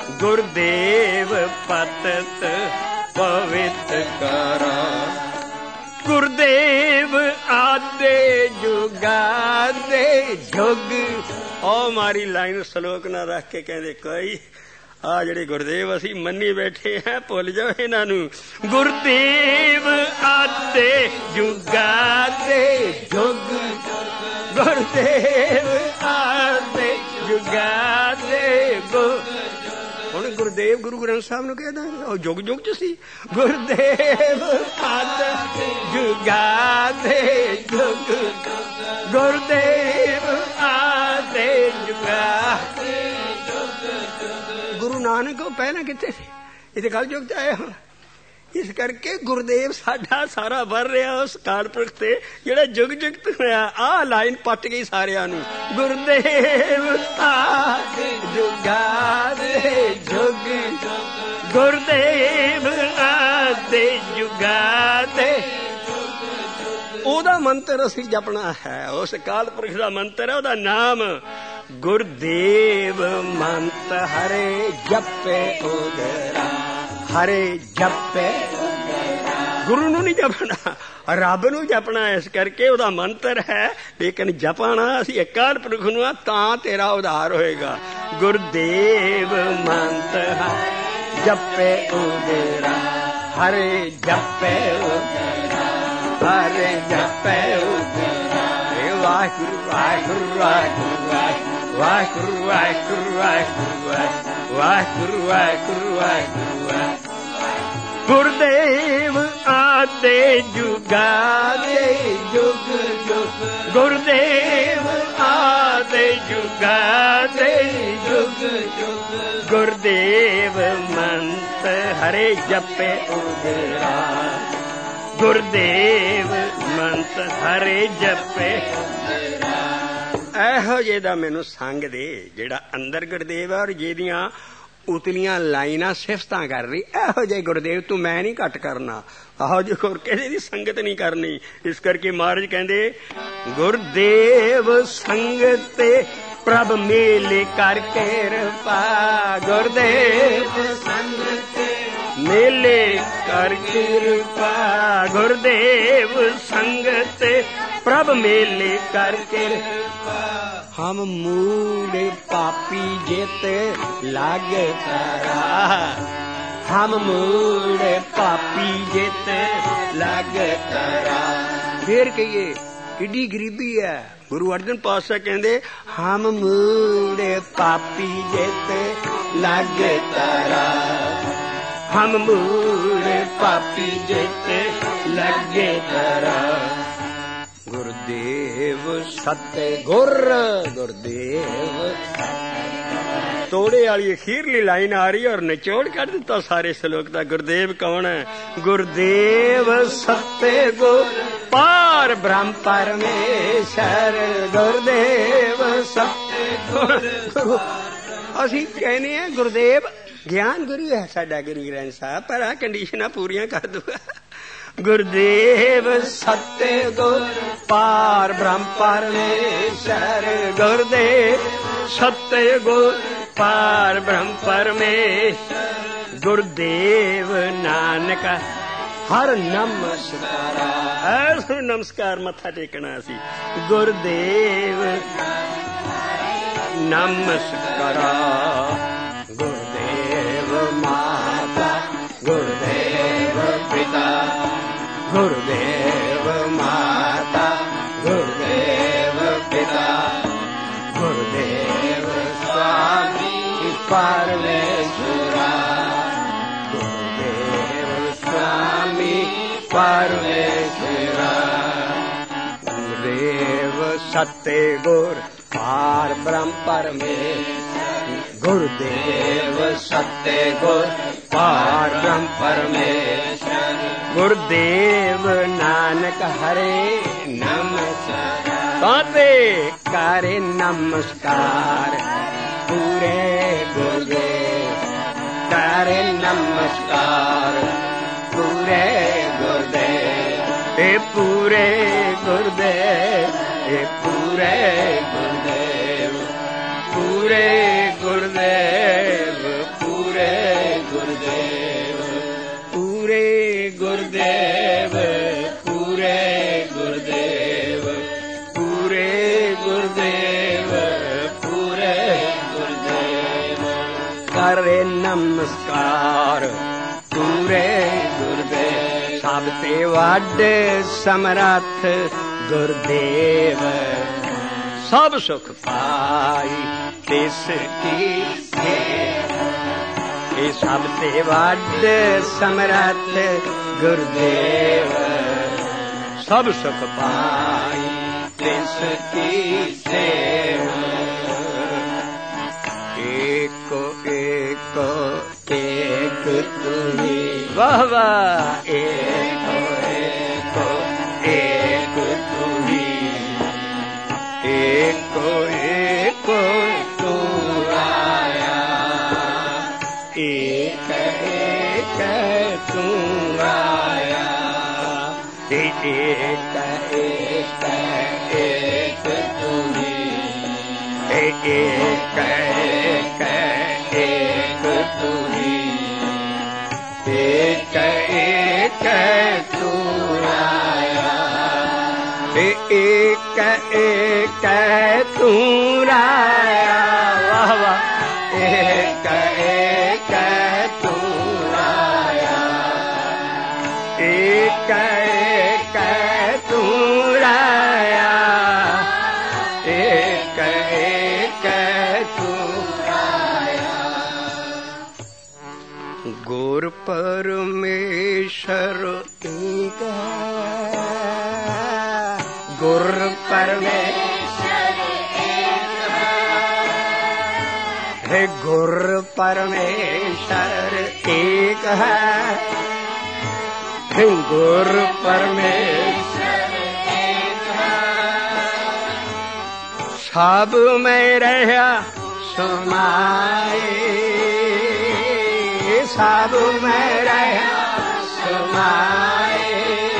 ਗੁਰਦੇਵ ਪਤਿਤ ਪਵਿੱਤ ਕਰਾ। ਗੁਰਦੇਵ ਆਦੇ ਜੁਗਾਦੇ ਜੁਗ। ਉਹ ਮਾਰੀ ਲਾਈਨ ਸ਼ਲੋਕ ਨਾ ਰੱਖ ਕੇ ਕਹਿੰਦੇ ਕੋਈ ਆ ਜਿਹੜੇ ਗੁਰਦੇਵ ਅਸੀਂ ਮੰਨੀ ਬੈਠੇ ਹੈ, ਭੁੱਲ ਜਾਓ ਇਹਨਾਂ ਨੂੰ। ਗੁਰਦੇਵ ਆਦੇ ਜੁਗਾਦੇ ਜੁਗ, ਗੁਰਦੇਵ ਆਦੇ ਜੁਗਾਦੇ ਜੁਗ। ਹੁਣ ਗੁਰਦੇਵ ਗੁਰੂ ਗ੍ਰੰਥ ਸਾਹਿਬ ਨੂੰ ਕਹਿੰਦਾ ਉਹ ਜੁਗ ਜੁਗ ਚ ਸੀ। ਗੁਰਦੇਵ ਆਦੇ ਜੁਗਾਦੇ ਜੁਗ, ਗੁਰਦੇਵ ਆਦੇ ਜੁਗਾਦੇ ਜੁਗ। ਗੁਰੂ ਨਾਨਕ ਉਹ ਪਹਿਲਾਂ ਕਿੱਥੇ ਸੀ? ਇਹ ਤੇ ਕਲ ਯੁੱਗ ਚ ਆਇਆ ਹੁਣ। ਇਸ ਕਰਕੇ ਗੁਰਦੇਵ ਸਾਡਾ ਸਾਰਾ ਵਰ ਰਿਹਾ ਉਸ ਕਾਲ ਪੁਰਖ ਤੇ ਜਿਹੜਾ ਜੁਗ ਜੁਗਤ ਹੋਇਆ। ਆਹ ਲਾਈਨ ਪੱਟ ਗਈ ਸਾਰਿਆਂ ਨੂੰ। ਗੁਰਦੇਵ ਆਦੇ ਜੁਗਾਦੇ ਜੁਗ, ਗੁਰਦੇਵ ਆਦੇ ਜੁਗਾਦੇ। ਉਹਦਾ ਮੰਤਰ ਅਸੀਂ ਜਪਣਾ ਹੈ। ਉਸ ਕਾਲ ਪੁਰਖ ਦਾ ਮੰਤਰ ਹੈ, ਉਹਦਾ ਨਾਮ ਗੁਰਦੇਵ ਮੰਤ ਹਰੇ ਜਪੇ ਉਦਰਾ, ਹਰੇ ਜਪੇ। ਗੁਰੂ ਨੂੰ ਨਹੀਂ ਜਪਣਾ, ਰੱਬ ਨੂੰ ਜਪਣਾ। ਇਸ ਕਰਕੇ ਉਹਦਾ ਮੰਤਰ ਹੈ। ਲੇਕਿਨ ਜਪਣਾ ਅਸੀਂ ਅਕਾਲ ਪੁਰਖ ਨੂੰ ਆ, ਤਾਂ ਤੇਰਾ ਉਧਾਰ ਹੋਏਗਾ। ਗੁਰਦੇਵ ਮੰਤ ਹਰੇ ਜਪੇ ਉਦਰਾ, ਹਰੇ ਜਪੇ ਉਦਰਾ, ਹਰੇ ਜਪੇ ਉਦਰਾ। ਵਾਹਿਗੁਰੂ ਵਾਹਿਗੁਰੂ ਵਾਹਿਗੁਰੂ ਵਾਹਿਗੁਰੂ ਵਾਹਿਗੁਰੂ ਵਾਹਿਗੁਰੂ ਵਾਹਿਗੁਰੂ ਵਾਹਿਗੁਰੂ ਵਾਹਿਗੁਰੂ। ਗੁਰਦੇਵ ਆਦੇ ਜੁਗਾਦੇ ਜੁਗ ਜੁਗ, ਗੁਰਦੇਵ ਆਦੇ ਜੁਗਾਦੇ ਜੁਗ ਜੁਗ। ਗੁਰਦੇਵ ਮੰਤ ਹਰੇ ਜਪੇ ਉਦਰਾ, ਗੁਰਦੇਵ ਮੰਤ ਧਰੇ ਜਪੇ। ਇਹੋ ਜਿਹੇ ਦਾ ਮੈਨੂੰ ਸੰਗ ਦੇ ਜਿਹੜਾ ਅੰਦਰ ਗੁਰਦੇਵ ਹੈ ਔਰ ਜਿਹਦੀਆਂ ਉਤਲੀਆਂ ਲਾਈਨਾਂ ਸਿਫਤਾਂ ਕਰ ਰਹੀ। ਇਹੋ ਜਿਹੇ ਗੁਰਦੇਵ ਤੂੰ ਮੈਂ ਨਹੀਂ ਘੱਟ ਕਰਨਾ, ਇਹੋ ਜਿਹੇ ਹੋਰ ਕਿਸੇ ਦੀ ਸੰਗਤ ਨਹੀਂ ਕਰਨੀ। ਇਸ ਕਰਕੇ ਮਹਾਰਾਜ ਕਹਿੰਦੇ ਗੁਰਦੇਵ ਸੰਗਤੇ ਪ੍ਰਭ ਮੇਲੇ ਕਰ ਕਿਰਪਾ। ਗੁਰਦੇਵ ਸੰਗਤੇ ਮੇਲੇ ਕਰ ਕਿਰਪਾ। ਗੁਰਦੇਵ ਸੰਗਤੇ ਪ੍ਰਭ ਮੇਲੇ ਕਰ ਕਿਰਪਾ। ਹਮ ਮੂੜੇ ਪਾਪੀ ਜਿਤ ਲਾਗ ਤਾਰਾ। ਹਮ ਮੂੜੇ ਪਾਪੀ ਜਿਤ ਲਾਗ ਤਾਰਾ। ਫੇਰ ਕਹੀਏ ਕਿੱਡੀ ਗਰੀਬੀ ਹੈ। ਗੁਰੂ ਅਰਜਨ ਪਾਤਸ਼ਾਹ ਕਹਿੰਦੇ ਹਮ ਮੂੜੇ ਪਾਪੀ ਜਿਤ ਲਾਗ ਤਾਰਾ। ਹਮ ਮੂੜੇ ਪਾਪੀ ਜਿਤ ਲਾਗੇ ਤਾਰਾ। ਗੁਰਦੇਵ ਸਤੇ ਗੁਰ। ਗੁਰਦੇਵ ਤੋੜੇ ਵਾਲੀ ਅਖੀਰਲੀ ਲਾਈਨ ਆ ਰਹੀ ਔਰ ਨਿਚੋੜ ਕੱਢ ਦਿੱਤਾ ਸਾਰੇ ਸਲੋਕ ਦਾ। ਗੁਰਦੇਵ ਕੌਣ ਹੈ? ਗੁਰਦੇਵ ਸਤੇ ਗੁਰ ਪਾਰ ਬ੍ਰਹਮ ਪਰਮੇਸ਼ਰ। ਗੁਰਦੇਵ ਸਤੇ ਗੁਰ। ਅਸੀਂ ਕਹਿੰਦੇ ਹਾਂ ਗੁਰਦੇਵ ਗਿਆਨ ਗੁਰੂ ਹੈ ਸਾਡਾ ਗੁਰੂ ਗ੍ਰੰਥ ਸਾਹਿਬ, ਪਰ ਆਹ ਕੰਡੀਸ਼ਨਾਂ ਪੂਰੀਆਂ ਕਰ ਦੂਗਾ। ਗੁਰਦੇਵ ਸਤੇ ਗੁਰ ਪਾਰ ਬ੍ਰਹਮ ਪਰਮੇਸ਼ਰ। ਗੁਰਦੇਵ ਸਤੇ ਗੁਰ ਪਾਰ ਬ੍ਰਹਮ ਪਰਮੇਸ਼ਰ। ਗੁਰਦੇਵ ਨਾਨਕ ਹਰ ਨਮਸਕਾਰਾ। ਐਸ ਨਮਸਕਾਰ ਮੱਥਾ ਟੇਕਣਾ ਸੀ। ਗੁਰਦੇਵ ਨਮਸਕਾਰਾ। ਗੁਰਦੇਵ ਮਾਤਾ ਗੁਰਦੇਵ ਪਿਤਾ। ਗੁਰਦੇਵ ਮਾਤਾ ਗੁਰਦੇਵ ਪਿਤਾ। ਗੁਰਦੇਵ ਸਵਾਮੀ ਪਰਮੇਸ਼ਵਰਾ। ਗੁਰਦੇਵ ਸਵਾਮੀ ਪਰਮੇਸ਼ਵਰਾ। ਗੁਰਦੇਵ ਸਤੇ ਗੁਰ ਪਾਰ ਬ੍ਰਹਮ ਪਰਮੇਸ਼ਰ। ਗੁਰਦੇਵ ਸਤੇ ਗੁਰ ਪਾਰ ਬ੍ਰਹਮ ਪਰਮੇਸ਼ਰ। ਗੁਰਦੇਵ ਨਾਨਕ ਹਰੇ ਨਮਸਕਾਰ। ਤਾਤੇ ਕਰੇ ਨਮਸਕਾਰ ਪੂਰੇ ਗੁਰਦੇਵ। ਕਰੇ ਨਮਸਕਾਰ ਪੂਰੇ ਗੁਰਦੇਵ। ਇਹ ਪੂਰੇ ਗੁਰਦੇਵ। ਇਹ ਪੂਰੇ ਗੁਰਦੇਵ। ਪੂਰੇ ਗੁਰਦੇਵ। ਪੂਰੇ ਗੁਰਦੇਵ। ਪੂਰੇ ਗੁਰਦੇਵ। ਪੂਰੇ ਗੁਰਦੇਵ। ਪੂਰੇ ਗੁਰਦੇਵ। ਪੂਰੇ ਗੁਰਦੇਵ। ਕਰੇ ਨਮਸਕਾਰ ਪੂਰੇ ਗੁਰਦੇਵ। ਸਭ ਤੇ ਵੱਡ ਸਮਰੱਥ ਗੁਰਦੇਵ। ਸਭ ਸੁਖ ਪਾਈ ਤਿਸ ਕੀ ਸੇਵ। ਇਹ ਸਭ ਤੇ ਵੱਡ ਸਮਰੱਥ ਗੁਰਦੇਵ। ਸਭ ਸੁਖ ਪਾਈ ਤਿਸ ਕੀ ਸੇਵ। ਏਕੋ ਏਕੋ ਏਕ ਤੁਮੀ। ਵਾਹ ਵਾਹ। ਏਕੋ ਏਕੋ ਏਕ ਤੁਮੀ। ਏਕੋ ਏਕੋ ਤੂੰ ਆਇਆ। ਏਕ ਏਕ ਤੂੰ ਆਇਆ। ਏਕ ਏਕ ਏਕ ਤੁਮੀ। ਏਕ ਏਕ ਏਕ ਤੁਮੀ। ਏਕ ਏਕ ਤੂੰ ਆਇਆ। ਏਕ ਏਕ ਤੂੰ ਆਇਆ। ਵਾਹ ਵਾਹ। ਏਕ ਏਕ ਤੂੰ ਆਇਆ। ਏਕ ਏਕ ਤੂੰ ਆਇਆ। ਏਕ ਏਕ ਤੂੰ ਆਇਆ। ਗੁਰ ਪਰਮੇਸ਼ਰ ਏਕ ਹੈ। ਗੁਰ ਪਰਮੇਸ਼ਰ ਏਕ ਹੈ। ਗੁਰ ਪਰਮੇਸ਼ਰ ਏਕ ਹੈ। ਗੁਰ ਪਰਮੇਸ਼ਰ ਸਭ ਮੈਂ ਰਹਿਆ ਸਮਾਏ, ਸਭ ਮੈਂ ਰਹਿਆ ਸਮਾਏ।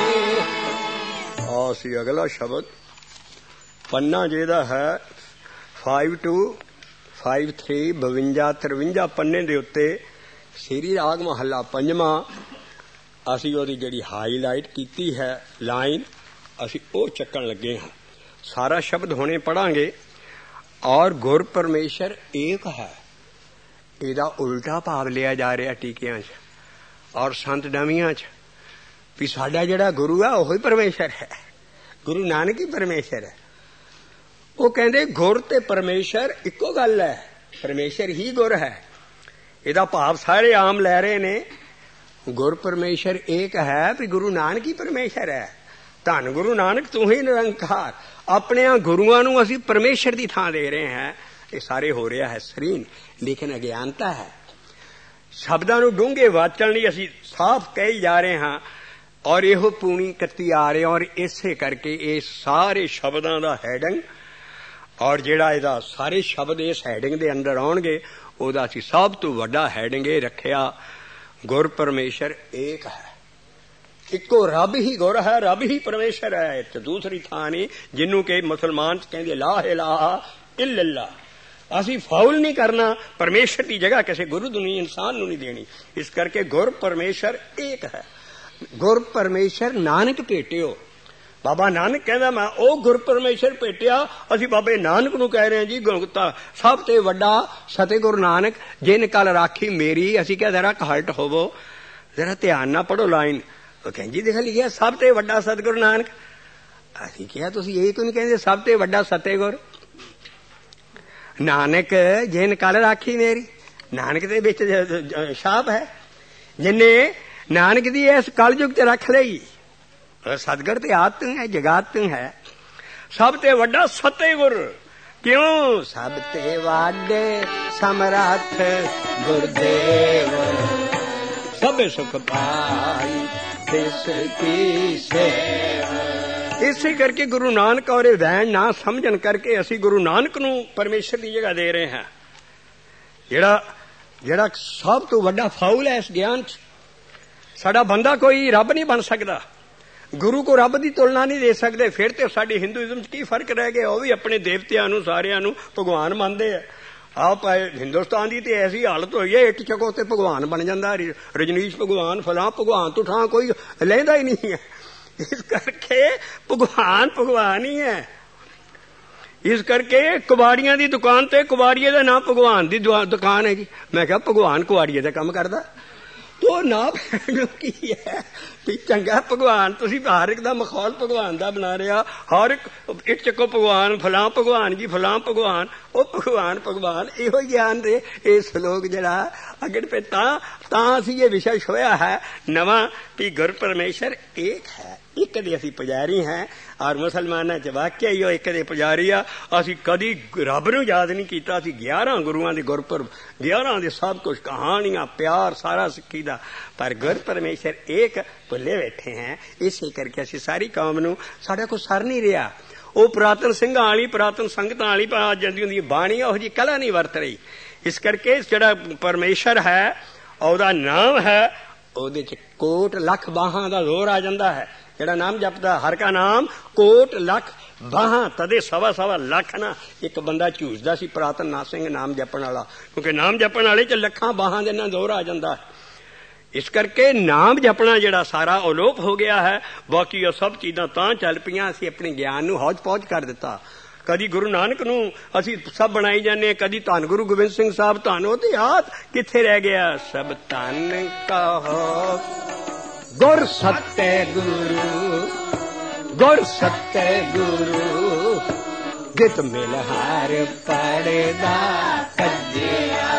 ਆਹ ਸੀ ਅਗਲਾ ਸ਼ਬਦ। ਪੰਨਾ ਜਿਹਦਾ ਹੈ ਫਾਈਵ ਟੂ ਫਾਈਵ ਥ੍ਰੀ ਬਵੰਜਾ ਤਰਵੰਜਾ ਪੰਨੇ ਦੇ ਉੱਤੇ ਸ੍ਰੀ ਰਾਗ ਮਹੱਲਾ ਪੰਜਵਾਂ। ਅਸੀਂ ਉਹਦੀ ਜਿਹੜੀ ਹਾਈਲਾਈਟ ਕੀਤੀ ਹੈ ਲਾਈਨ, ਅਸੀਂ ਉਹ ਚੱਕਣ ਲੱਗੇ ਹਾਂ। ਸਾਰਾ ਸ਼ਬਦ ਹੁਣੇ ਪੜਾਂਗੇ। ਔਰ ਗੁਰ ਪਰਮੇਸ਼ਰ ਏਕ ਹੈ, ਇਹਦਾ ਉਲਟਾ ਭਾਵ ਲਿਆ ਜਾ ਰਿਹਾ ਟੀਕਿਆਂ 'ਚ ਔਰ ਸੰਤ ਨਵੀਆਂ 'ਚ ਵੀ ਸਾਡਾ ਜਿਹੜਾ ਗੁਰੂ ਆ ਉਹੀ ਪਰਮੇਸ਼ਰ ਹੈ, ਗੁਰੂ ਨਾਨਕ ਹੀ ਪਰਮੇਸ਼ਰ ਹੈ। ਉਹ ਕਹਿੰਦੇ ਗੁਰ ਤੇ ਪਰਮੇਸ਼ਰ ਇੱਕੋ ਗੱਲ ਹੈ, ਪਰਮੇਸ਼ਰ ਹੀ ਗੁਰ ਹੈ। ਇਹਦਾ ਭਾਵ ਸਾਰੇ ਆਮ ਲੈ ਰਹੇ ਨੇ ਗੁਰ ਪਰਮੇਸ਼ਰ ਏਕ ਹੈ ਵੀ ਗੁਰੂ ਨਾਨਕ ਹੀ ਪਰਮੇਸ਼ਰ ਹੈ। ਧੰਨ ਗੁਰੂ ਨਾਨਕ ਤੂੰ ਹੀ ਨਿਰੰਕਾਰ। ਆਪਣਿਆਂ ਗੁਰੂਆਂ ਨੂੰ ਅਸੀਂ ਪਰਮੇਸ਼ਰ ਦੀ ਥਾਂ ਦੇ ਰਹੇ ਹਾਂ। ਇਹ ਸਾਰੇ ਹੋ ਰਿਹਾ ਹੈ ਸਰੀਨ, ਲੇਕਿਨ ਅਗਿਆਨਤਾ ਹੈ। ਸ਼ਬਦਾਂ ਨੂੰ ਡੂੰਘੇ ਵਾਚਣ ਲਈ ਅਸੀਂ ਸਾਫ਼ ਕਹੀ ਜਾ ਰਹੇ ਹਾਂ ਔਰ ਇਹੋ ਪੂਣੀ ਕੱਤੀ ਆ ਰਹੇ। ਔਰ ਇਸੇ ਕਰਕੇ ਇਹ ਸਾਰੇ ਸ਼ਬਦਾਂ ਦਾ ਹੈਡਿੰਗ ਔਰ ਜਿਹੜਾ ਇਹਦਾ ਸਾਰੇ ਸ਼ਬਦ ਇਸ ਹੈਡਿੰਗ ਦੇ ਅੰਦਰ ਆਉਣਗੇ, ਉਹਦਾ ਅਸੀਂ ਸਭ ਤੋਂ ਵੱਡਾ ਹੈਡਿੰਗ ਇਹ ਰੱਖਿਆ ਗੁਰ ਪਰਮੇਸ਼ਰ ਏਕ ਹੈ। ਇੱਕੋ ਰੱਬ ਹੀ ਗੁਰ ਹੈ, ਰੱਬ ਹੀ ਪਰਮੇਸ਼ਰ ਹੈ। ਤੇ ਦੂਸਰੀ ਥਾਂ ਨਹੀਂ, ਜਿਹਨੂੰ ਕਿ ਮੁਸਲਮਾਨ ਕਹਿੰਦੇ ਲਾ ਇਲਾਹਾ ਇল্ਲੱਲਾ। ਅਸੀਂ ਫਾਉਲ ਨਹੀਂ ਕਰਨਾ, ਪਰਮੇਸ਼ਰ ਦੀ ਜਗ੍ਹਾ ਕਿਸੇ ਗੁਰੂ ਨੂੰ ਨਹੀਂ, ਇਨਸਾਨ ਨੂੰ ਨਹੀਂ ਦੇਣੀ। ਇਸ ਕਰਕੇ ਗੁਰ ਪਰਮੇਸ਼ਰ ਏਕ ਹੈ। ਗੁਰ ਪਰਮੇਸ਼ਰ ਨਾਨਕ ਭੇਟਿਓ। ਬਾਬਾ ਨਾਨਕ ਕਹਿੰਦਾ ਮੈਂ ਉਹ ਗੁਰ ਪਰਮੇਸ਼ਰ ਭੇਟਿਆ। ਅਸੀਂ ਬਾਬੇ ਨਾਨਕ ਨੂੰ ਕਹਿ ਰਹੇ ਹਾਂ ਜੀ ਗੁਰਤਾ ਸਭ ਤੇ ਵੱਡਾ ਸਤਿਗੁਰੂ ਨਾਨਕ ਜਿਨ ਕਲ ਰਾਖੀ ਮੇਰੀ। ਅਸੀਂ ਕਿਹਾ ਜ਼ਰਾ ਹਲਟ ਹੋਵੋ, ਜ਼ਰਾ ਧਿਆਨ ਨਾਲ ਪੜੋ ਲਾਈਨ। ਉਹ ਕਹਿੰਦੀ ਦੇਖ ਲਿਖਿਆ ਸਭ ਤੇ ਵੱਡਾ ਸਤਿਗੁਰੂ ਨਾਨਕ। ਅਸੀਂ ਕਿਹਾ ਤੁਸੀਂ ਇਹ ਕਿਉਂ ਨਹੀਂ ਕਹਿੰਦੇ ਸਭ ਤੇ ਵੱਡਾ ਸਤਿਗੁਰ ਨਾਨਕ ਜਿਨ ਕਲ ਰਾਖੀ ਮੇਰੀ। ਨਾਨਕ ਦੇ ਵਿੱਚ ਛਾਪ ਹੈ, ਜਿਨੇ ਨਾਨਕ ਦੀ ਇਸ ਕਲਯੁਗ ਚ ਰੱਖ ਲਈ। ਸਤਿਗੁਰ ਤੇ ਆਤਮ ਹੈ, ਜਗਾਤ ਹੈ। ਸਭ ਤੇ ਵੱਡਾ ਸਤਿਗੁਰ ਕਿਉਂ? ਸਭ ਤੇ ਵਾਡੇ ਸਮਰੱਥ ਗੁਰਦੇਵ, ਸਭੇ ਸੁਖ ਪਾਈ ਤਿਸ ਕੀ ਸੇਵ। ਇਸੇ ਕਰਕੇ ਗੁਰੂ ਨਾਨਕ ਔਰ ਇਹ ਵੈਣ ਨਾ ਸਮਝਣ ਕਰਕੇ ਅਸੀਂ ਗੁਰੂ ਨਾਨਕ ਨੂੰ ਪਰਮੇਸ਼ਰ ਦੀ ਜਗ੍ਹਾ ਦੇ ਰਹੇ ਹਾਂ। ਜਿਹੜਾ ਜਿਹੜਾ ਸਭ ਤੋਂ ਵੱਡਾ ਫਾਉਲ ਹੈ ਇਸ ਗਿਆਨ 'ਚ। ਸਾਡਾ ਬੰਦਾ ਕੋਈ ਰੱਬ ਨਹੀਂ ਬਣ ਸਕਦਾ, ਗੁਰੂ ਕੋ ਰੱਬ ਦੀ ਤੁਲਨਾ ਨਹੀਂ ਦੇ ਸਕਦੇ। ਫਿਰ ਤੇ ਸਾਡੀ ਹਿੰਦੂਇਜ਼ਮ 'ਚ ਕੀ ਫਰਕ ਰਹਿ ਗਿਆ? ਉਹ ਵੀ ਆਪਣੇ ਦੇਵਤਿਆਂ ਨੂੰ ਸਾਰਿਆਂ ਨੂੰ ਭਗਵਾਨ ਮੰਨਦੇ ਆ। ਆਪ ਹਿੰਦੁਸਤਾਨ ਦੀ ਤੇ ਐਸੀ ਹਾਲਤ ਹੋਈ ਹੈ, ਇੱਟ ਚੱਕੋ ਤੇ ਭਗਵਾਨ ਬਣ ਜਾਂਦਾ। ਰਜਨੀਸ਼ ਭਗਵਾਨ, ਫਲਾਂ ਭਗਵਾਨ ਤੋਂ ਠਾਂ ਕੋਈ ਲੈਂਦਾ ਹੀ ਨਹੀਂ ਹੈ। ਇਸ ਕਰਕੇ ਭਗਵਾਨ ਭਗਵਾਨ ਹੀ ਹੈ। ਇਸ ਕਰਕੇ ਕੁਵਾੜੀਆਂ ਦੀ ਦੁਕਾਨ ਤੇ ਕੁਵਾੜੀਏ ਦਾ ਨਾਮ ਭਗਵਾਨ ਦੀ ਦੁਕਾਨ ਹੈ ਜੀ। ਮੈਂ ਕਿਹਾ ਭਗਵਾਨ ਕੁਵਾੜੀਏ ਦਾ ਕੰਮ ਕਰਦਾ ਤੋ ਨਾ ਕੀ ਹੈ ਵੀ ਚੰਗਾ ਭਗਵਾਨ ਤੁਸੀਂ ਹਰ ਇੱਕ ਦਾ ਮਖੌਲ ਭਗਵਾਨ ਦਾ ਬਣਾ ਰਿਹਾ। ਹਰ ਇੱਕ ਇੱਟ ਚੱਕੋ ਭਗਵਾਨ, ਫਲਾਂ ਭਗਵਾਨ ਜੀ, ਫਲਾਂ ਭਗਵਾਨ, ਉਹ ਭਗਵਾਨ ਭਗਵਾਨ ਇਹੋ ਗਿਆਨ ਦੇ ਇਹ ਸਲੋਕ ਜਿਹੜਾ ਅੱਗੇ ਪੇ ਤਾਂ ਤਾਂ ਅਸੀਂ ਇਹ ਵਿਸ਼ਾ ਛੋਇਆ ਹੈ ਨਵਾਂ ਵੀ ਗੁਰ ਪਰਮੇਸ਼ਰ ਏਕ ਹੈ। ਇੱਕ ਦੇ ਅਸੀਂ ਪੁਜਾਰੀ ਹਾਂ ਔਰ ਮੁਸਲਮਾਨਾਂ 'ਚ ਵਾਕਿਆ ਹੀ ਉਹ ਇੱਕ ਦੇ ਪੁਜਾਰੀ ਆ। ਅਸੀਂ ਕਦੀ ਰੱਬ ਨੂੰ ਯਾਦ ਨਹੀਂ ਕੀਤਾ। ਅਸੀਂ ਗਿਆਰਾਂ ਗੁਰੂਆਂ ਦੇ ਗੁਰਪੁਰਬ, ਗਿਆਰਾਂ ਦੇ ਸਭ ਕੁਝ ਕਹਾਣੀਆਂ, ਪਿਆਰ ਸਾਰਾ ਸਿੱਖੀ ਦਾ, ਪਰ ਗੁਰ ਪਰਮੇਸ਼ਰ ਏਕ ਭੁੱਲੇ ਬੈਠੇ ਹੈ। ਇਸੇ ਕਰਕੇ ਅਸੀਂ ਸਾਰੀ ਕੌਮ ਨੂੰ ਸਾਡਾ ਕੋਈ ਸਰ ਨਹੀਂ ਰਿਹਾ। ਉਹ ਪੁਰਾਤਨ ਸਿੰਘਾਂ ਵਾਲੀ, ਪੁਰਾਤਨ ਸੰਗਤਾਂ ਵਾਲੀ ਅੱਜ ਜਾਂਦੀ ਹੁੰਦੀ ਬਾਣੀ ਉਹੋ ਜਿਹੀ ਕਲਾ ਨਹੀਂ ਵਰਤ ਰਹੀ। ਇਸ ਕਰਕੇ ਜਿਹੜਾ ਪਰਮੇਸ਼ਰ ਹੈ ਉਹਦਾ ਨਾਮ ਹੈ, ਉਹਦੇ 'ਚ ਕੋਟ ਲੱਖ ਬਾਹਾਂ ਦਾ ਜ਼ੋਰ ਆ ਜਾਂਦਾ ਹੈ। ਜਿਹੜਾ ਨਾਮ ਜਪਦਾ ਹਰ ਕਾ ਨਾਮ ਕੋਟ ਲੱਖ ਬਾਹਾਂ, ਤਦੇ ਸਵਾ ਸਵਾ ਲੱਖ ਨਾ ਇੱਕ ਬੰਦਾ ਝੂਝਦਾ ਸੀ ਪੁਰਾਤਨ ਨਾਥ ਸਿੰਘ ਨਾਮ ਜਪਣ ਵਾਲਾ, ਕਿਉਂਕਿ ਨਾਮ ਜਪਣ ਵਾਲੇ 'ਚ ਲੱਖਾਂ ਬਾਹਾਂ ਦੇ ਨਾਲ ਜ਼ੋਰ ਆ ਜਾਂਦਾ ਹੈ। ਇਸ ਕਰਕੇ ਨਾਮ ਜਪਣਾ ਜਿਹੜਾ ਸਾਰਾ ਅਲੋਪ ਹੋ ਗਿਆ ਹੈ। ਬਾਕੀ ਉਹ ਸਭ ਚੀਜ਼ਾਂ ਤਾਂ ਚੱਲ ਪਈਆਂ, ਅਸੀਂ ਆਪਣੇ ਗਿਆਨ ਨੂੰ ਹੌਜ ਪੌਜ ਕਰ ਦਿੱਤਾ। ਕਦੀ ਗੁਰੂ ਨਾਨਕ ਨੂੰ ਅਸੀਂ ਸਭ ਬਣਾਈ ਜਾਂਦੇ, ਕਦੀ ਧੰਨ ਗੁਰੂ ਗੋਬਿੰਦ ਸਿੰਘ ਸਾਹਿਬ ਧੰਨ, ਉਹ ਤੇ ਯਾਦ ਕਿੱਥੇ ਰਹਿ ਗਿਆ? ਸਭ ਧੰਨ ਕਹੋ ਗੁਰ ਸੱਤੇ ਗੁਰੂ, ਗੁਰ ਸੱਤੇ ਗੁਰੂ, ਜਿਤ ਮਿਲ ਹਾਰ ਪੜਦਾ ਕੱਜਿਆ।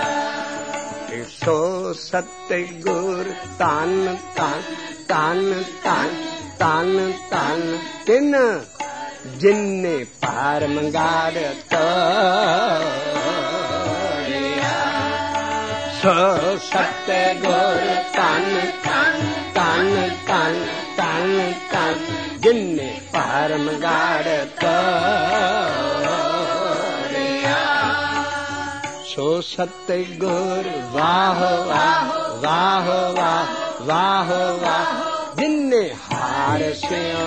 ਸੋ ਸਤਿਗੁਰ ਧੰਨ ਧੰਨ ਧੰਨ ਧੰਨ ਧੰਨ ਧੰਨ ਤਿੰਨ ਜਿਨਨੇ ਪਾਰ ਮੰਗਾੜ ਤੋੜਿਆ। ਸੋ ਸਤਿਗੁਰ ਧੰਨ ਧੰਨ ਧੰਨ ਧੰਨ ਧੰਨ ਧੰਨ ਜਿਨਨੇ ਪਾਰ ਮੰਗਾੜ ਤੋੜਿਆ। सो सतगुर वाह वाह वाह वाह वाह वाह जिन्ने हार स्यों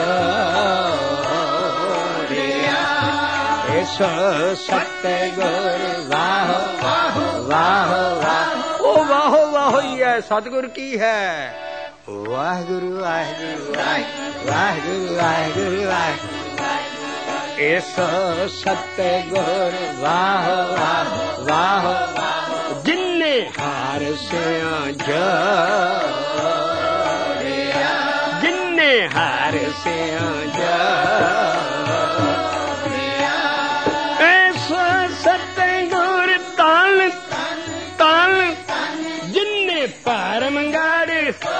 जोड़िया। सो सतगुर वाह वाह वाह वाह। ओ वाह वाह ही है सतगुर की है। वाहिगुरु वाहिगुरु वाहिगुरु वाहिगुरु वाहिगुरु। इस सतगुर वाह वाह वाह जिन्ने हार स्यों जोड़िया। जिन्ने हार स्यों जोड़िया। इस सतगुर तन तन जिन्ने परम गढ़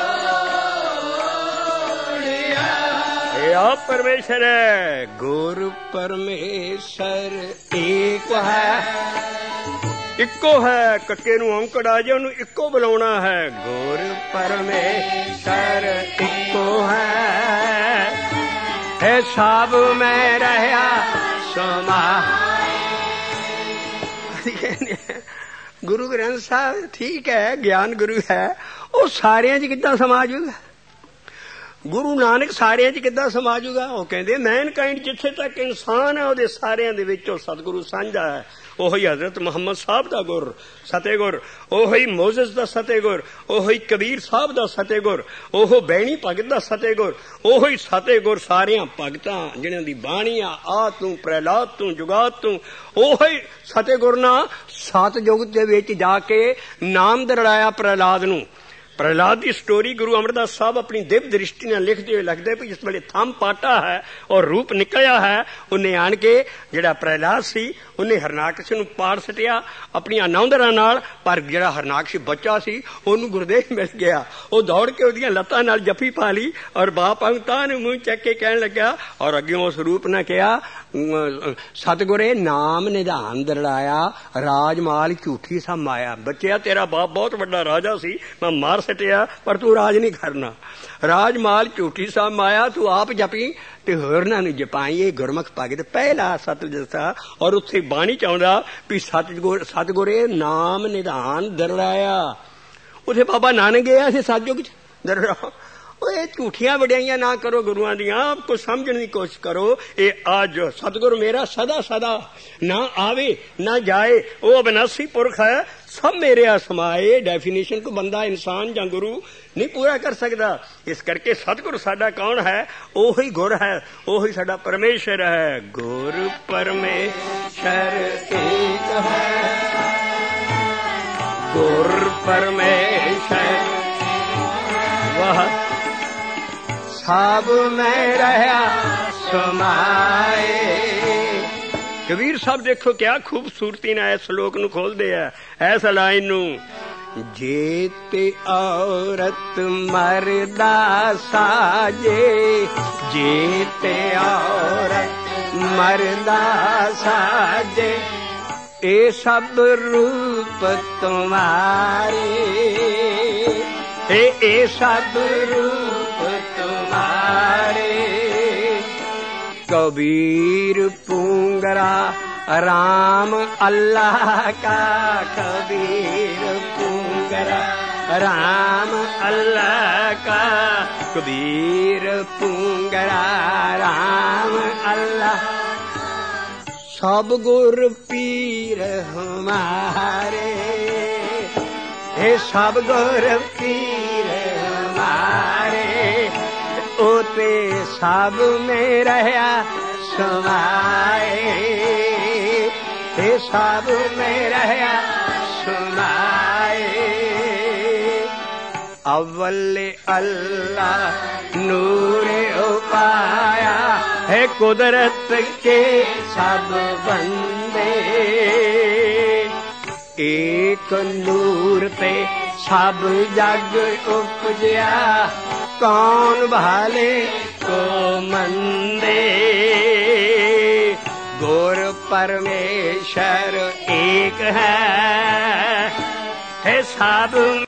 परमेश्वर है। गुरु परमेश्वर एक है। इको है कक्के नूं औंकड़ आ जाए उन्हें इको बुलाना है। गुरु परमेश्वर इको है। सब में रहा समा। गुरु ग्रंथ साहब ठीक है ज्ञान गुरु है वो सारियां च किद्दां समा जूगा। गुरु नानक सारियां च किद्दां समा जूगा। वो कहंदे मैनकाइंड जिथे तक इंसान है ਉਹਦੇ ਸਾਰਿਆਂ ਦੇ ਵਿੱਚ ਉਹ ਸਤਿਗੁਰੂ ਸਾਂਝਾ ਹੈ। ਉਹੀ हजरत ਮੁਹੰਮਦ ਸਾਹਿਬ ਦਾ ਗੁਰ ਸਤਿਗੁਰ, ਉਹੀ ਮੋਜ਼ਸ ਦਾ ਸਤਿਗੁਰ, ਉਹੀ ਕਬੀਰ ਸਾਹਿਬ ਦਾ ਸਤਿਗੁਰ, ਉਹ ਬੈਣੀ ਭਗਤ ਦਾ ਸਤਿਗੁਰ, ਉਹੀ ਸਤਿਗੁਰ ਸਾਰਿਆਂ ਭਗਤਾਂ ਜਿਹਨਾਂ ਦੀ ਬਾਣੀ ਆ ਆ ਤੂੰ ਪ੍ਰਹਿਲਾਦ ਤੂੰ ਜੁਗਾਤ ਤੂੰ। ਉਹੀ ਸਤਿਗੁਰ ਨਾ ਸਤ ਯੁਗ ਦੇ ਵਿੱਚ ਜਾ ਕੇ ਨਾਮ ਦਰੜਾਇਆ ਪ੍ਰਹਿਲਾਦ ਨੂੰ। प्रहलाद की स्टोरी गुरु अमरदास साहब अपनी दिव्य दृष्टि ने लिखते हुए लिखते भी जिस वेले थम पाटा है और रूप निकलिया है उन्हें आन के जिहड़ा प्रहलाद सी उन्हें हरनाकश नूं पाड़ सटिया अपनी नौंदरां नाल। पर जिहड़ा हरनाकश बच्चा सी उहनूं गुरदेव मिल गया। वो दौड़ के उहदियां लत्तां नाल जफी पा ली और बाप अंगतां नूं मूंह चक के कहण लग्या और अग्गे उस रूप ने कहा सतगुरे नाम निधान दरड़ाया राजमाल झूठी सा माया। बच्चिया तेरा बाप बहुत बड़ा राजा सी मैं मार सटिया पर तू राज नहीं करना। राजमाल झूठी सा माया तू आप जपी ते होरनां नूं जपाई। ये गुरमुख भगत पहला सत जसा और उत्थे बाणी चाहुंदा भी सतगुर सतगुरे नाम निधान दरड़ाया। उथे बाबा नानक गया सी सतयुग च दरड़ा। ये झूठियां वड्याइयां ना करो गुरुआं दियां आपको समझने की कोशिश करो। ये आज सतगुरु मेरा सदा सदा ना आवे ना जाए वो अविनाशी पुरख है सब मेरे समाए। डेफिनेशन को बंदा इंसान या गुरु नहीं पूरा कर सकता। इस करके सतगुरु साडा कौन है ओही गुर है ओही साडा परमेश्वर है। गुरु परमेश्वर एक है। गुर परमेश्वर वह सब में रहा समाए। कबीर साहब देखो क्या खूबसूरती ने इस श्लोक नूं खोलदे है इस लाइन नूं। जेते औरत मरदा साजे जेते औरत मरदा साजे ए सब रूप तुम्हारे ए ए सब रूप तुम्हारे। कबीर पूंगरा राम अल्लाह का कबीर पूंगरा राम अल्लाह का कबीर पूंगरा राम अल्लाह। सब गुर पीर हमारे हे सब गुर पीर हमारे। ओते सब में रहा समाए हे सब में रहा समाए। अव्वल अल्लाह नूरे उपाया है कुदरत के सब बंदे। एक नूर पे सब जग उपजया कौन भाले को मंदे। गुर परमेश्वर एक है, है सब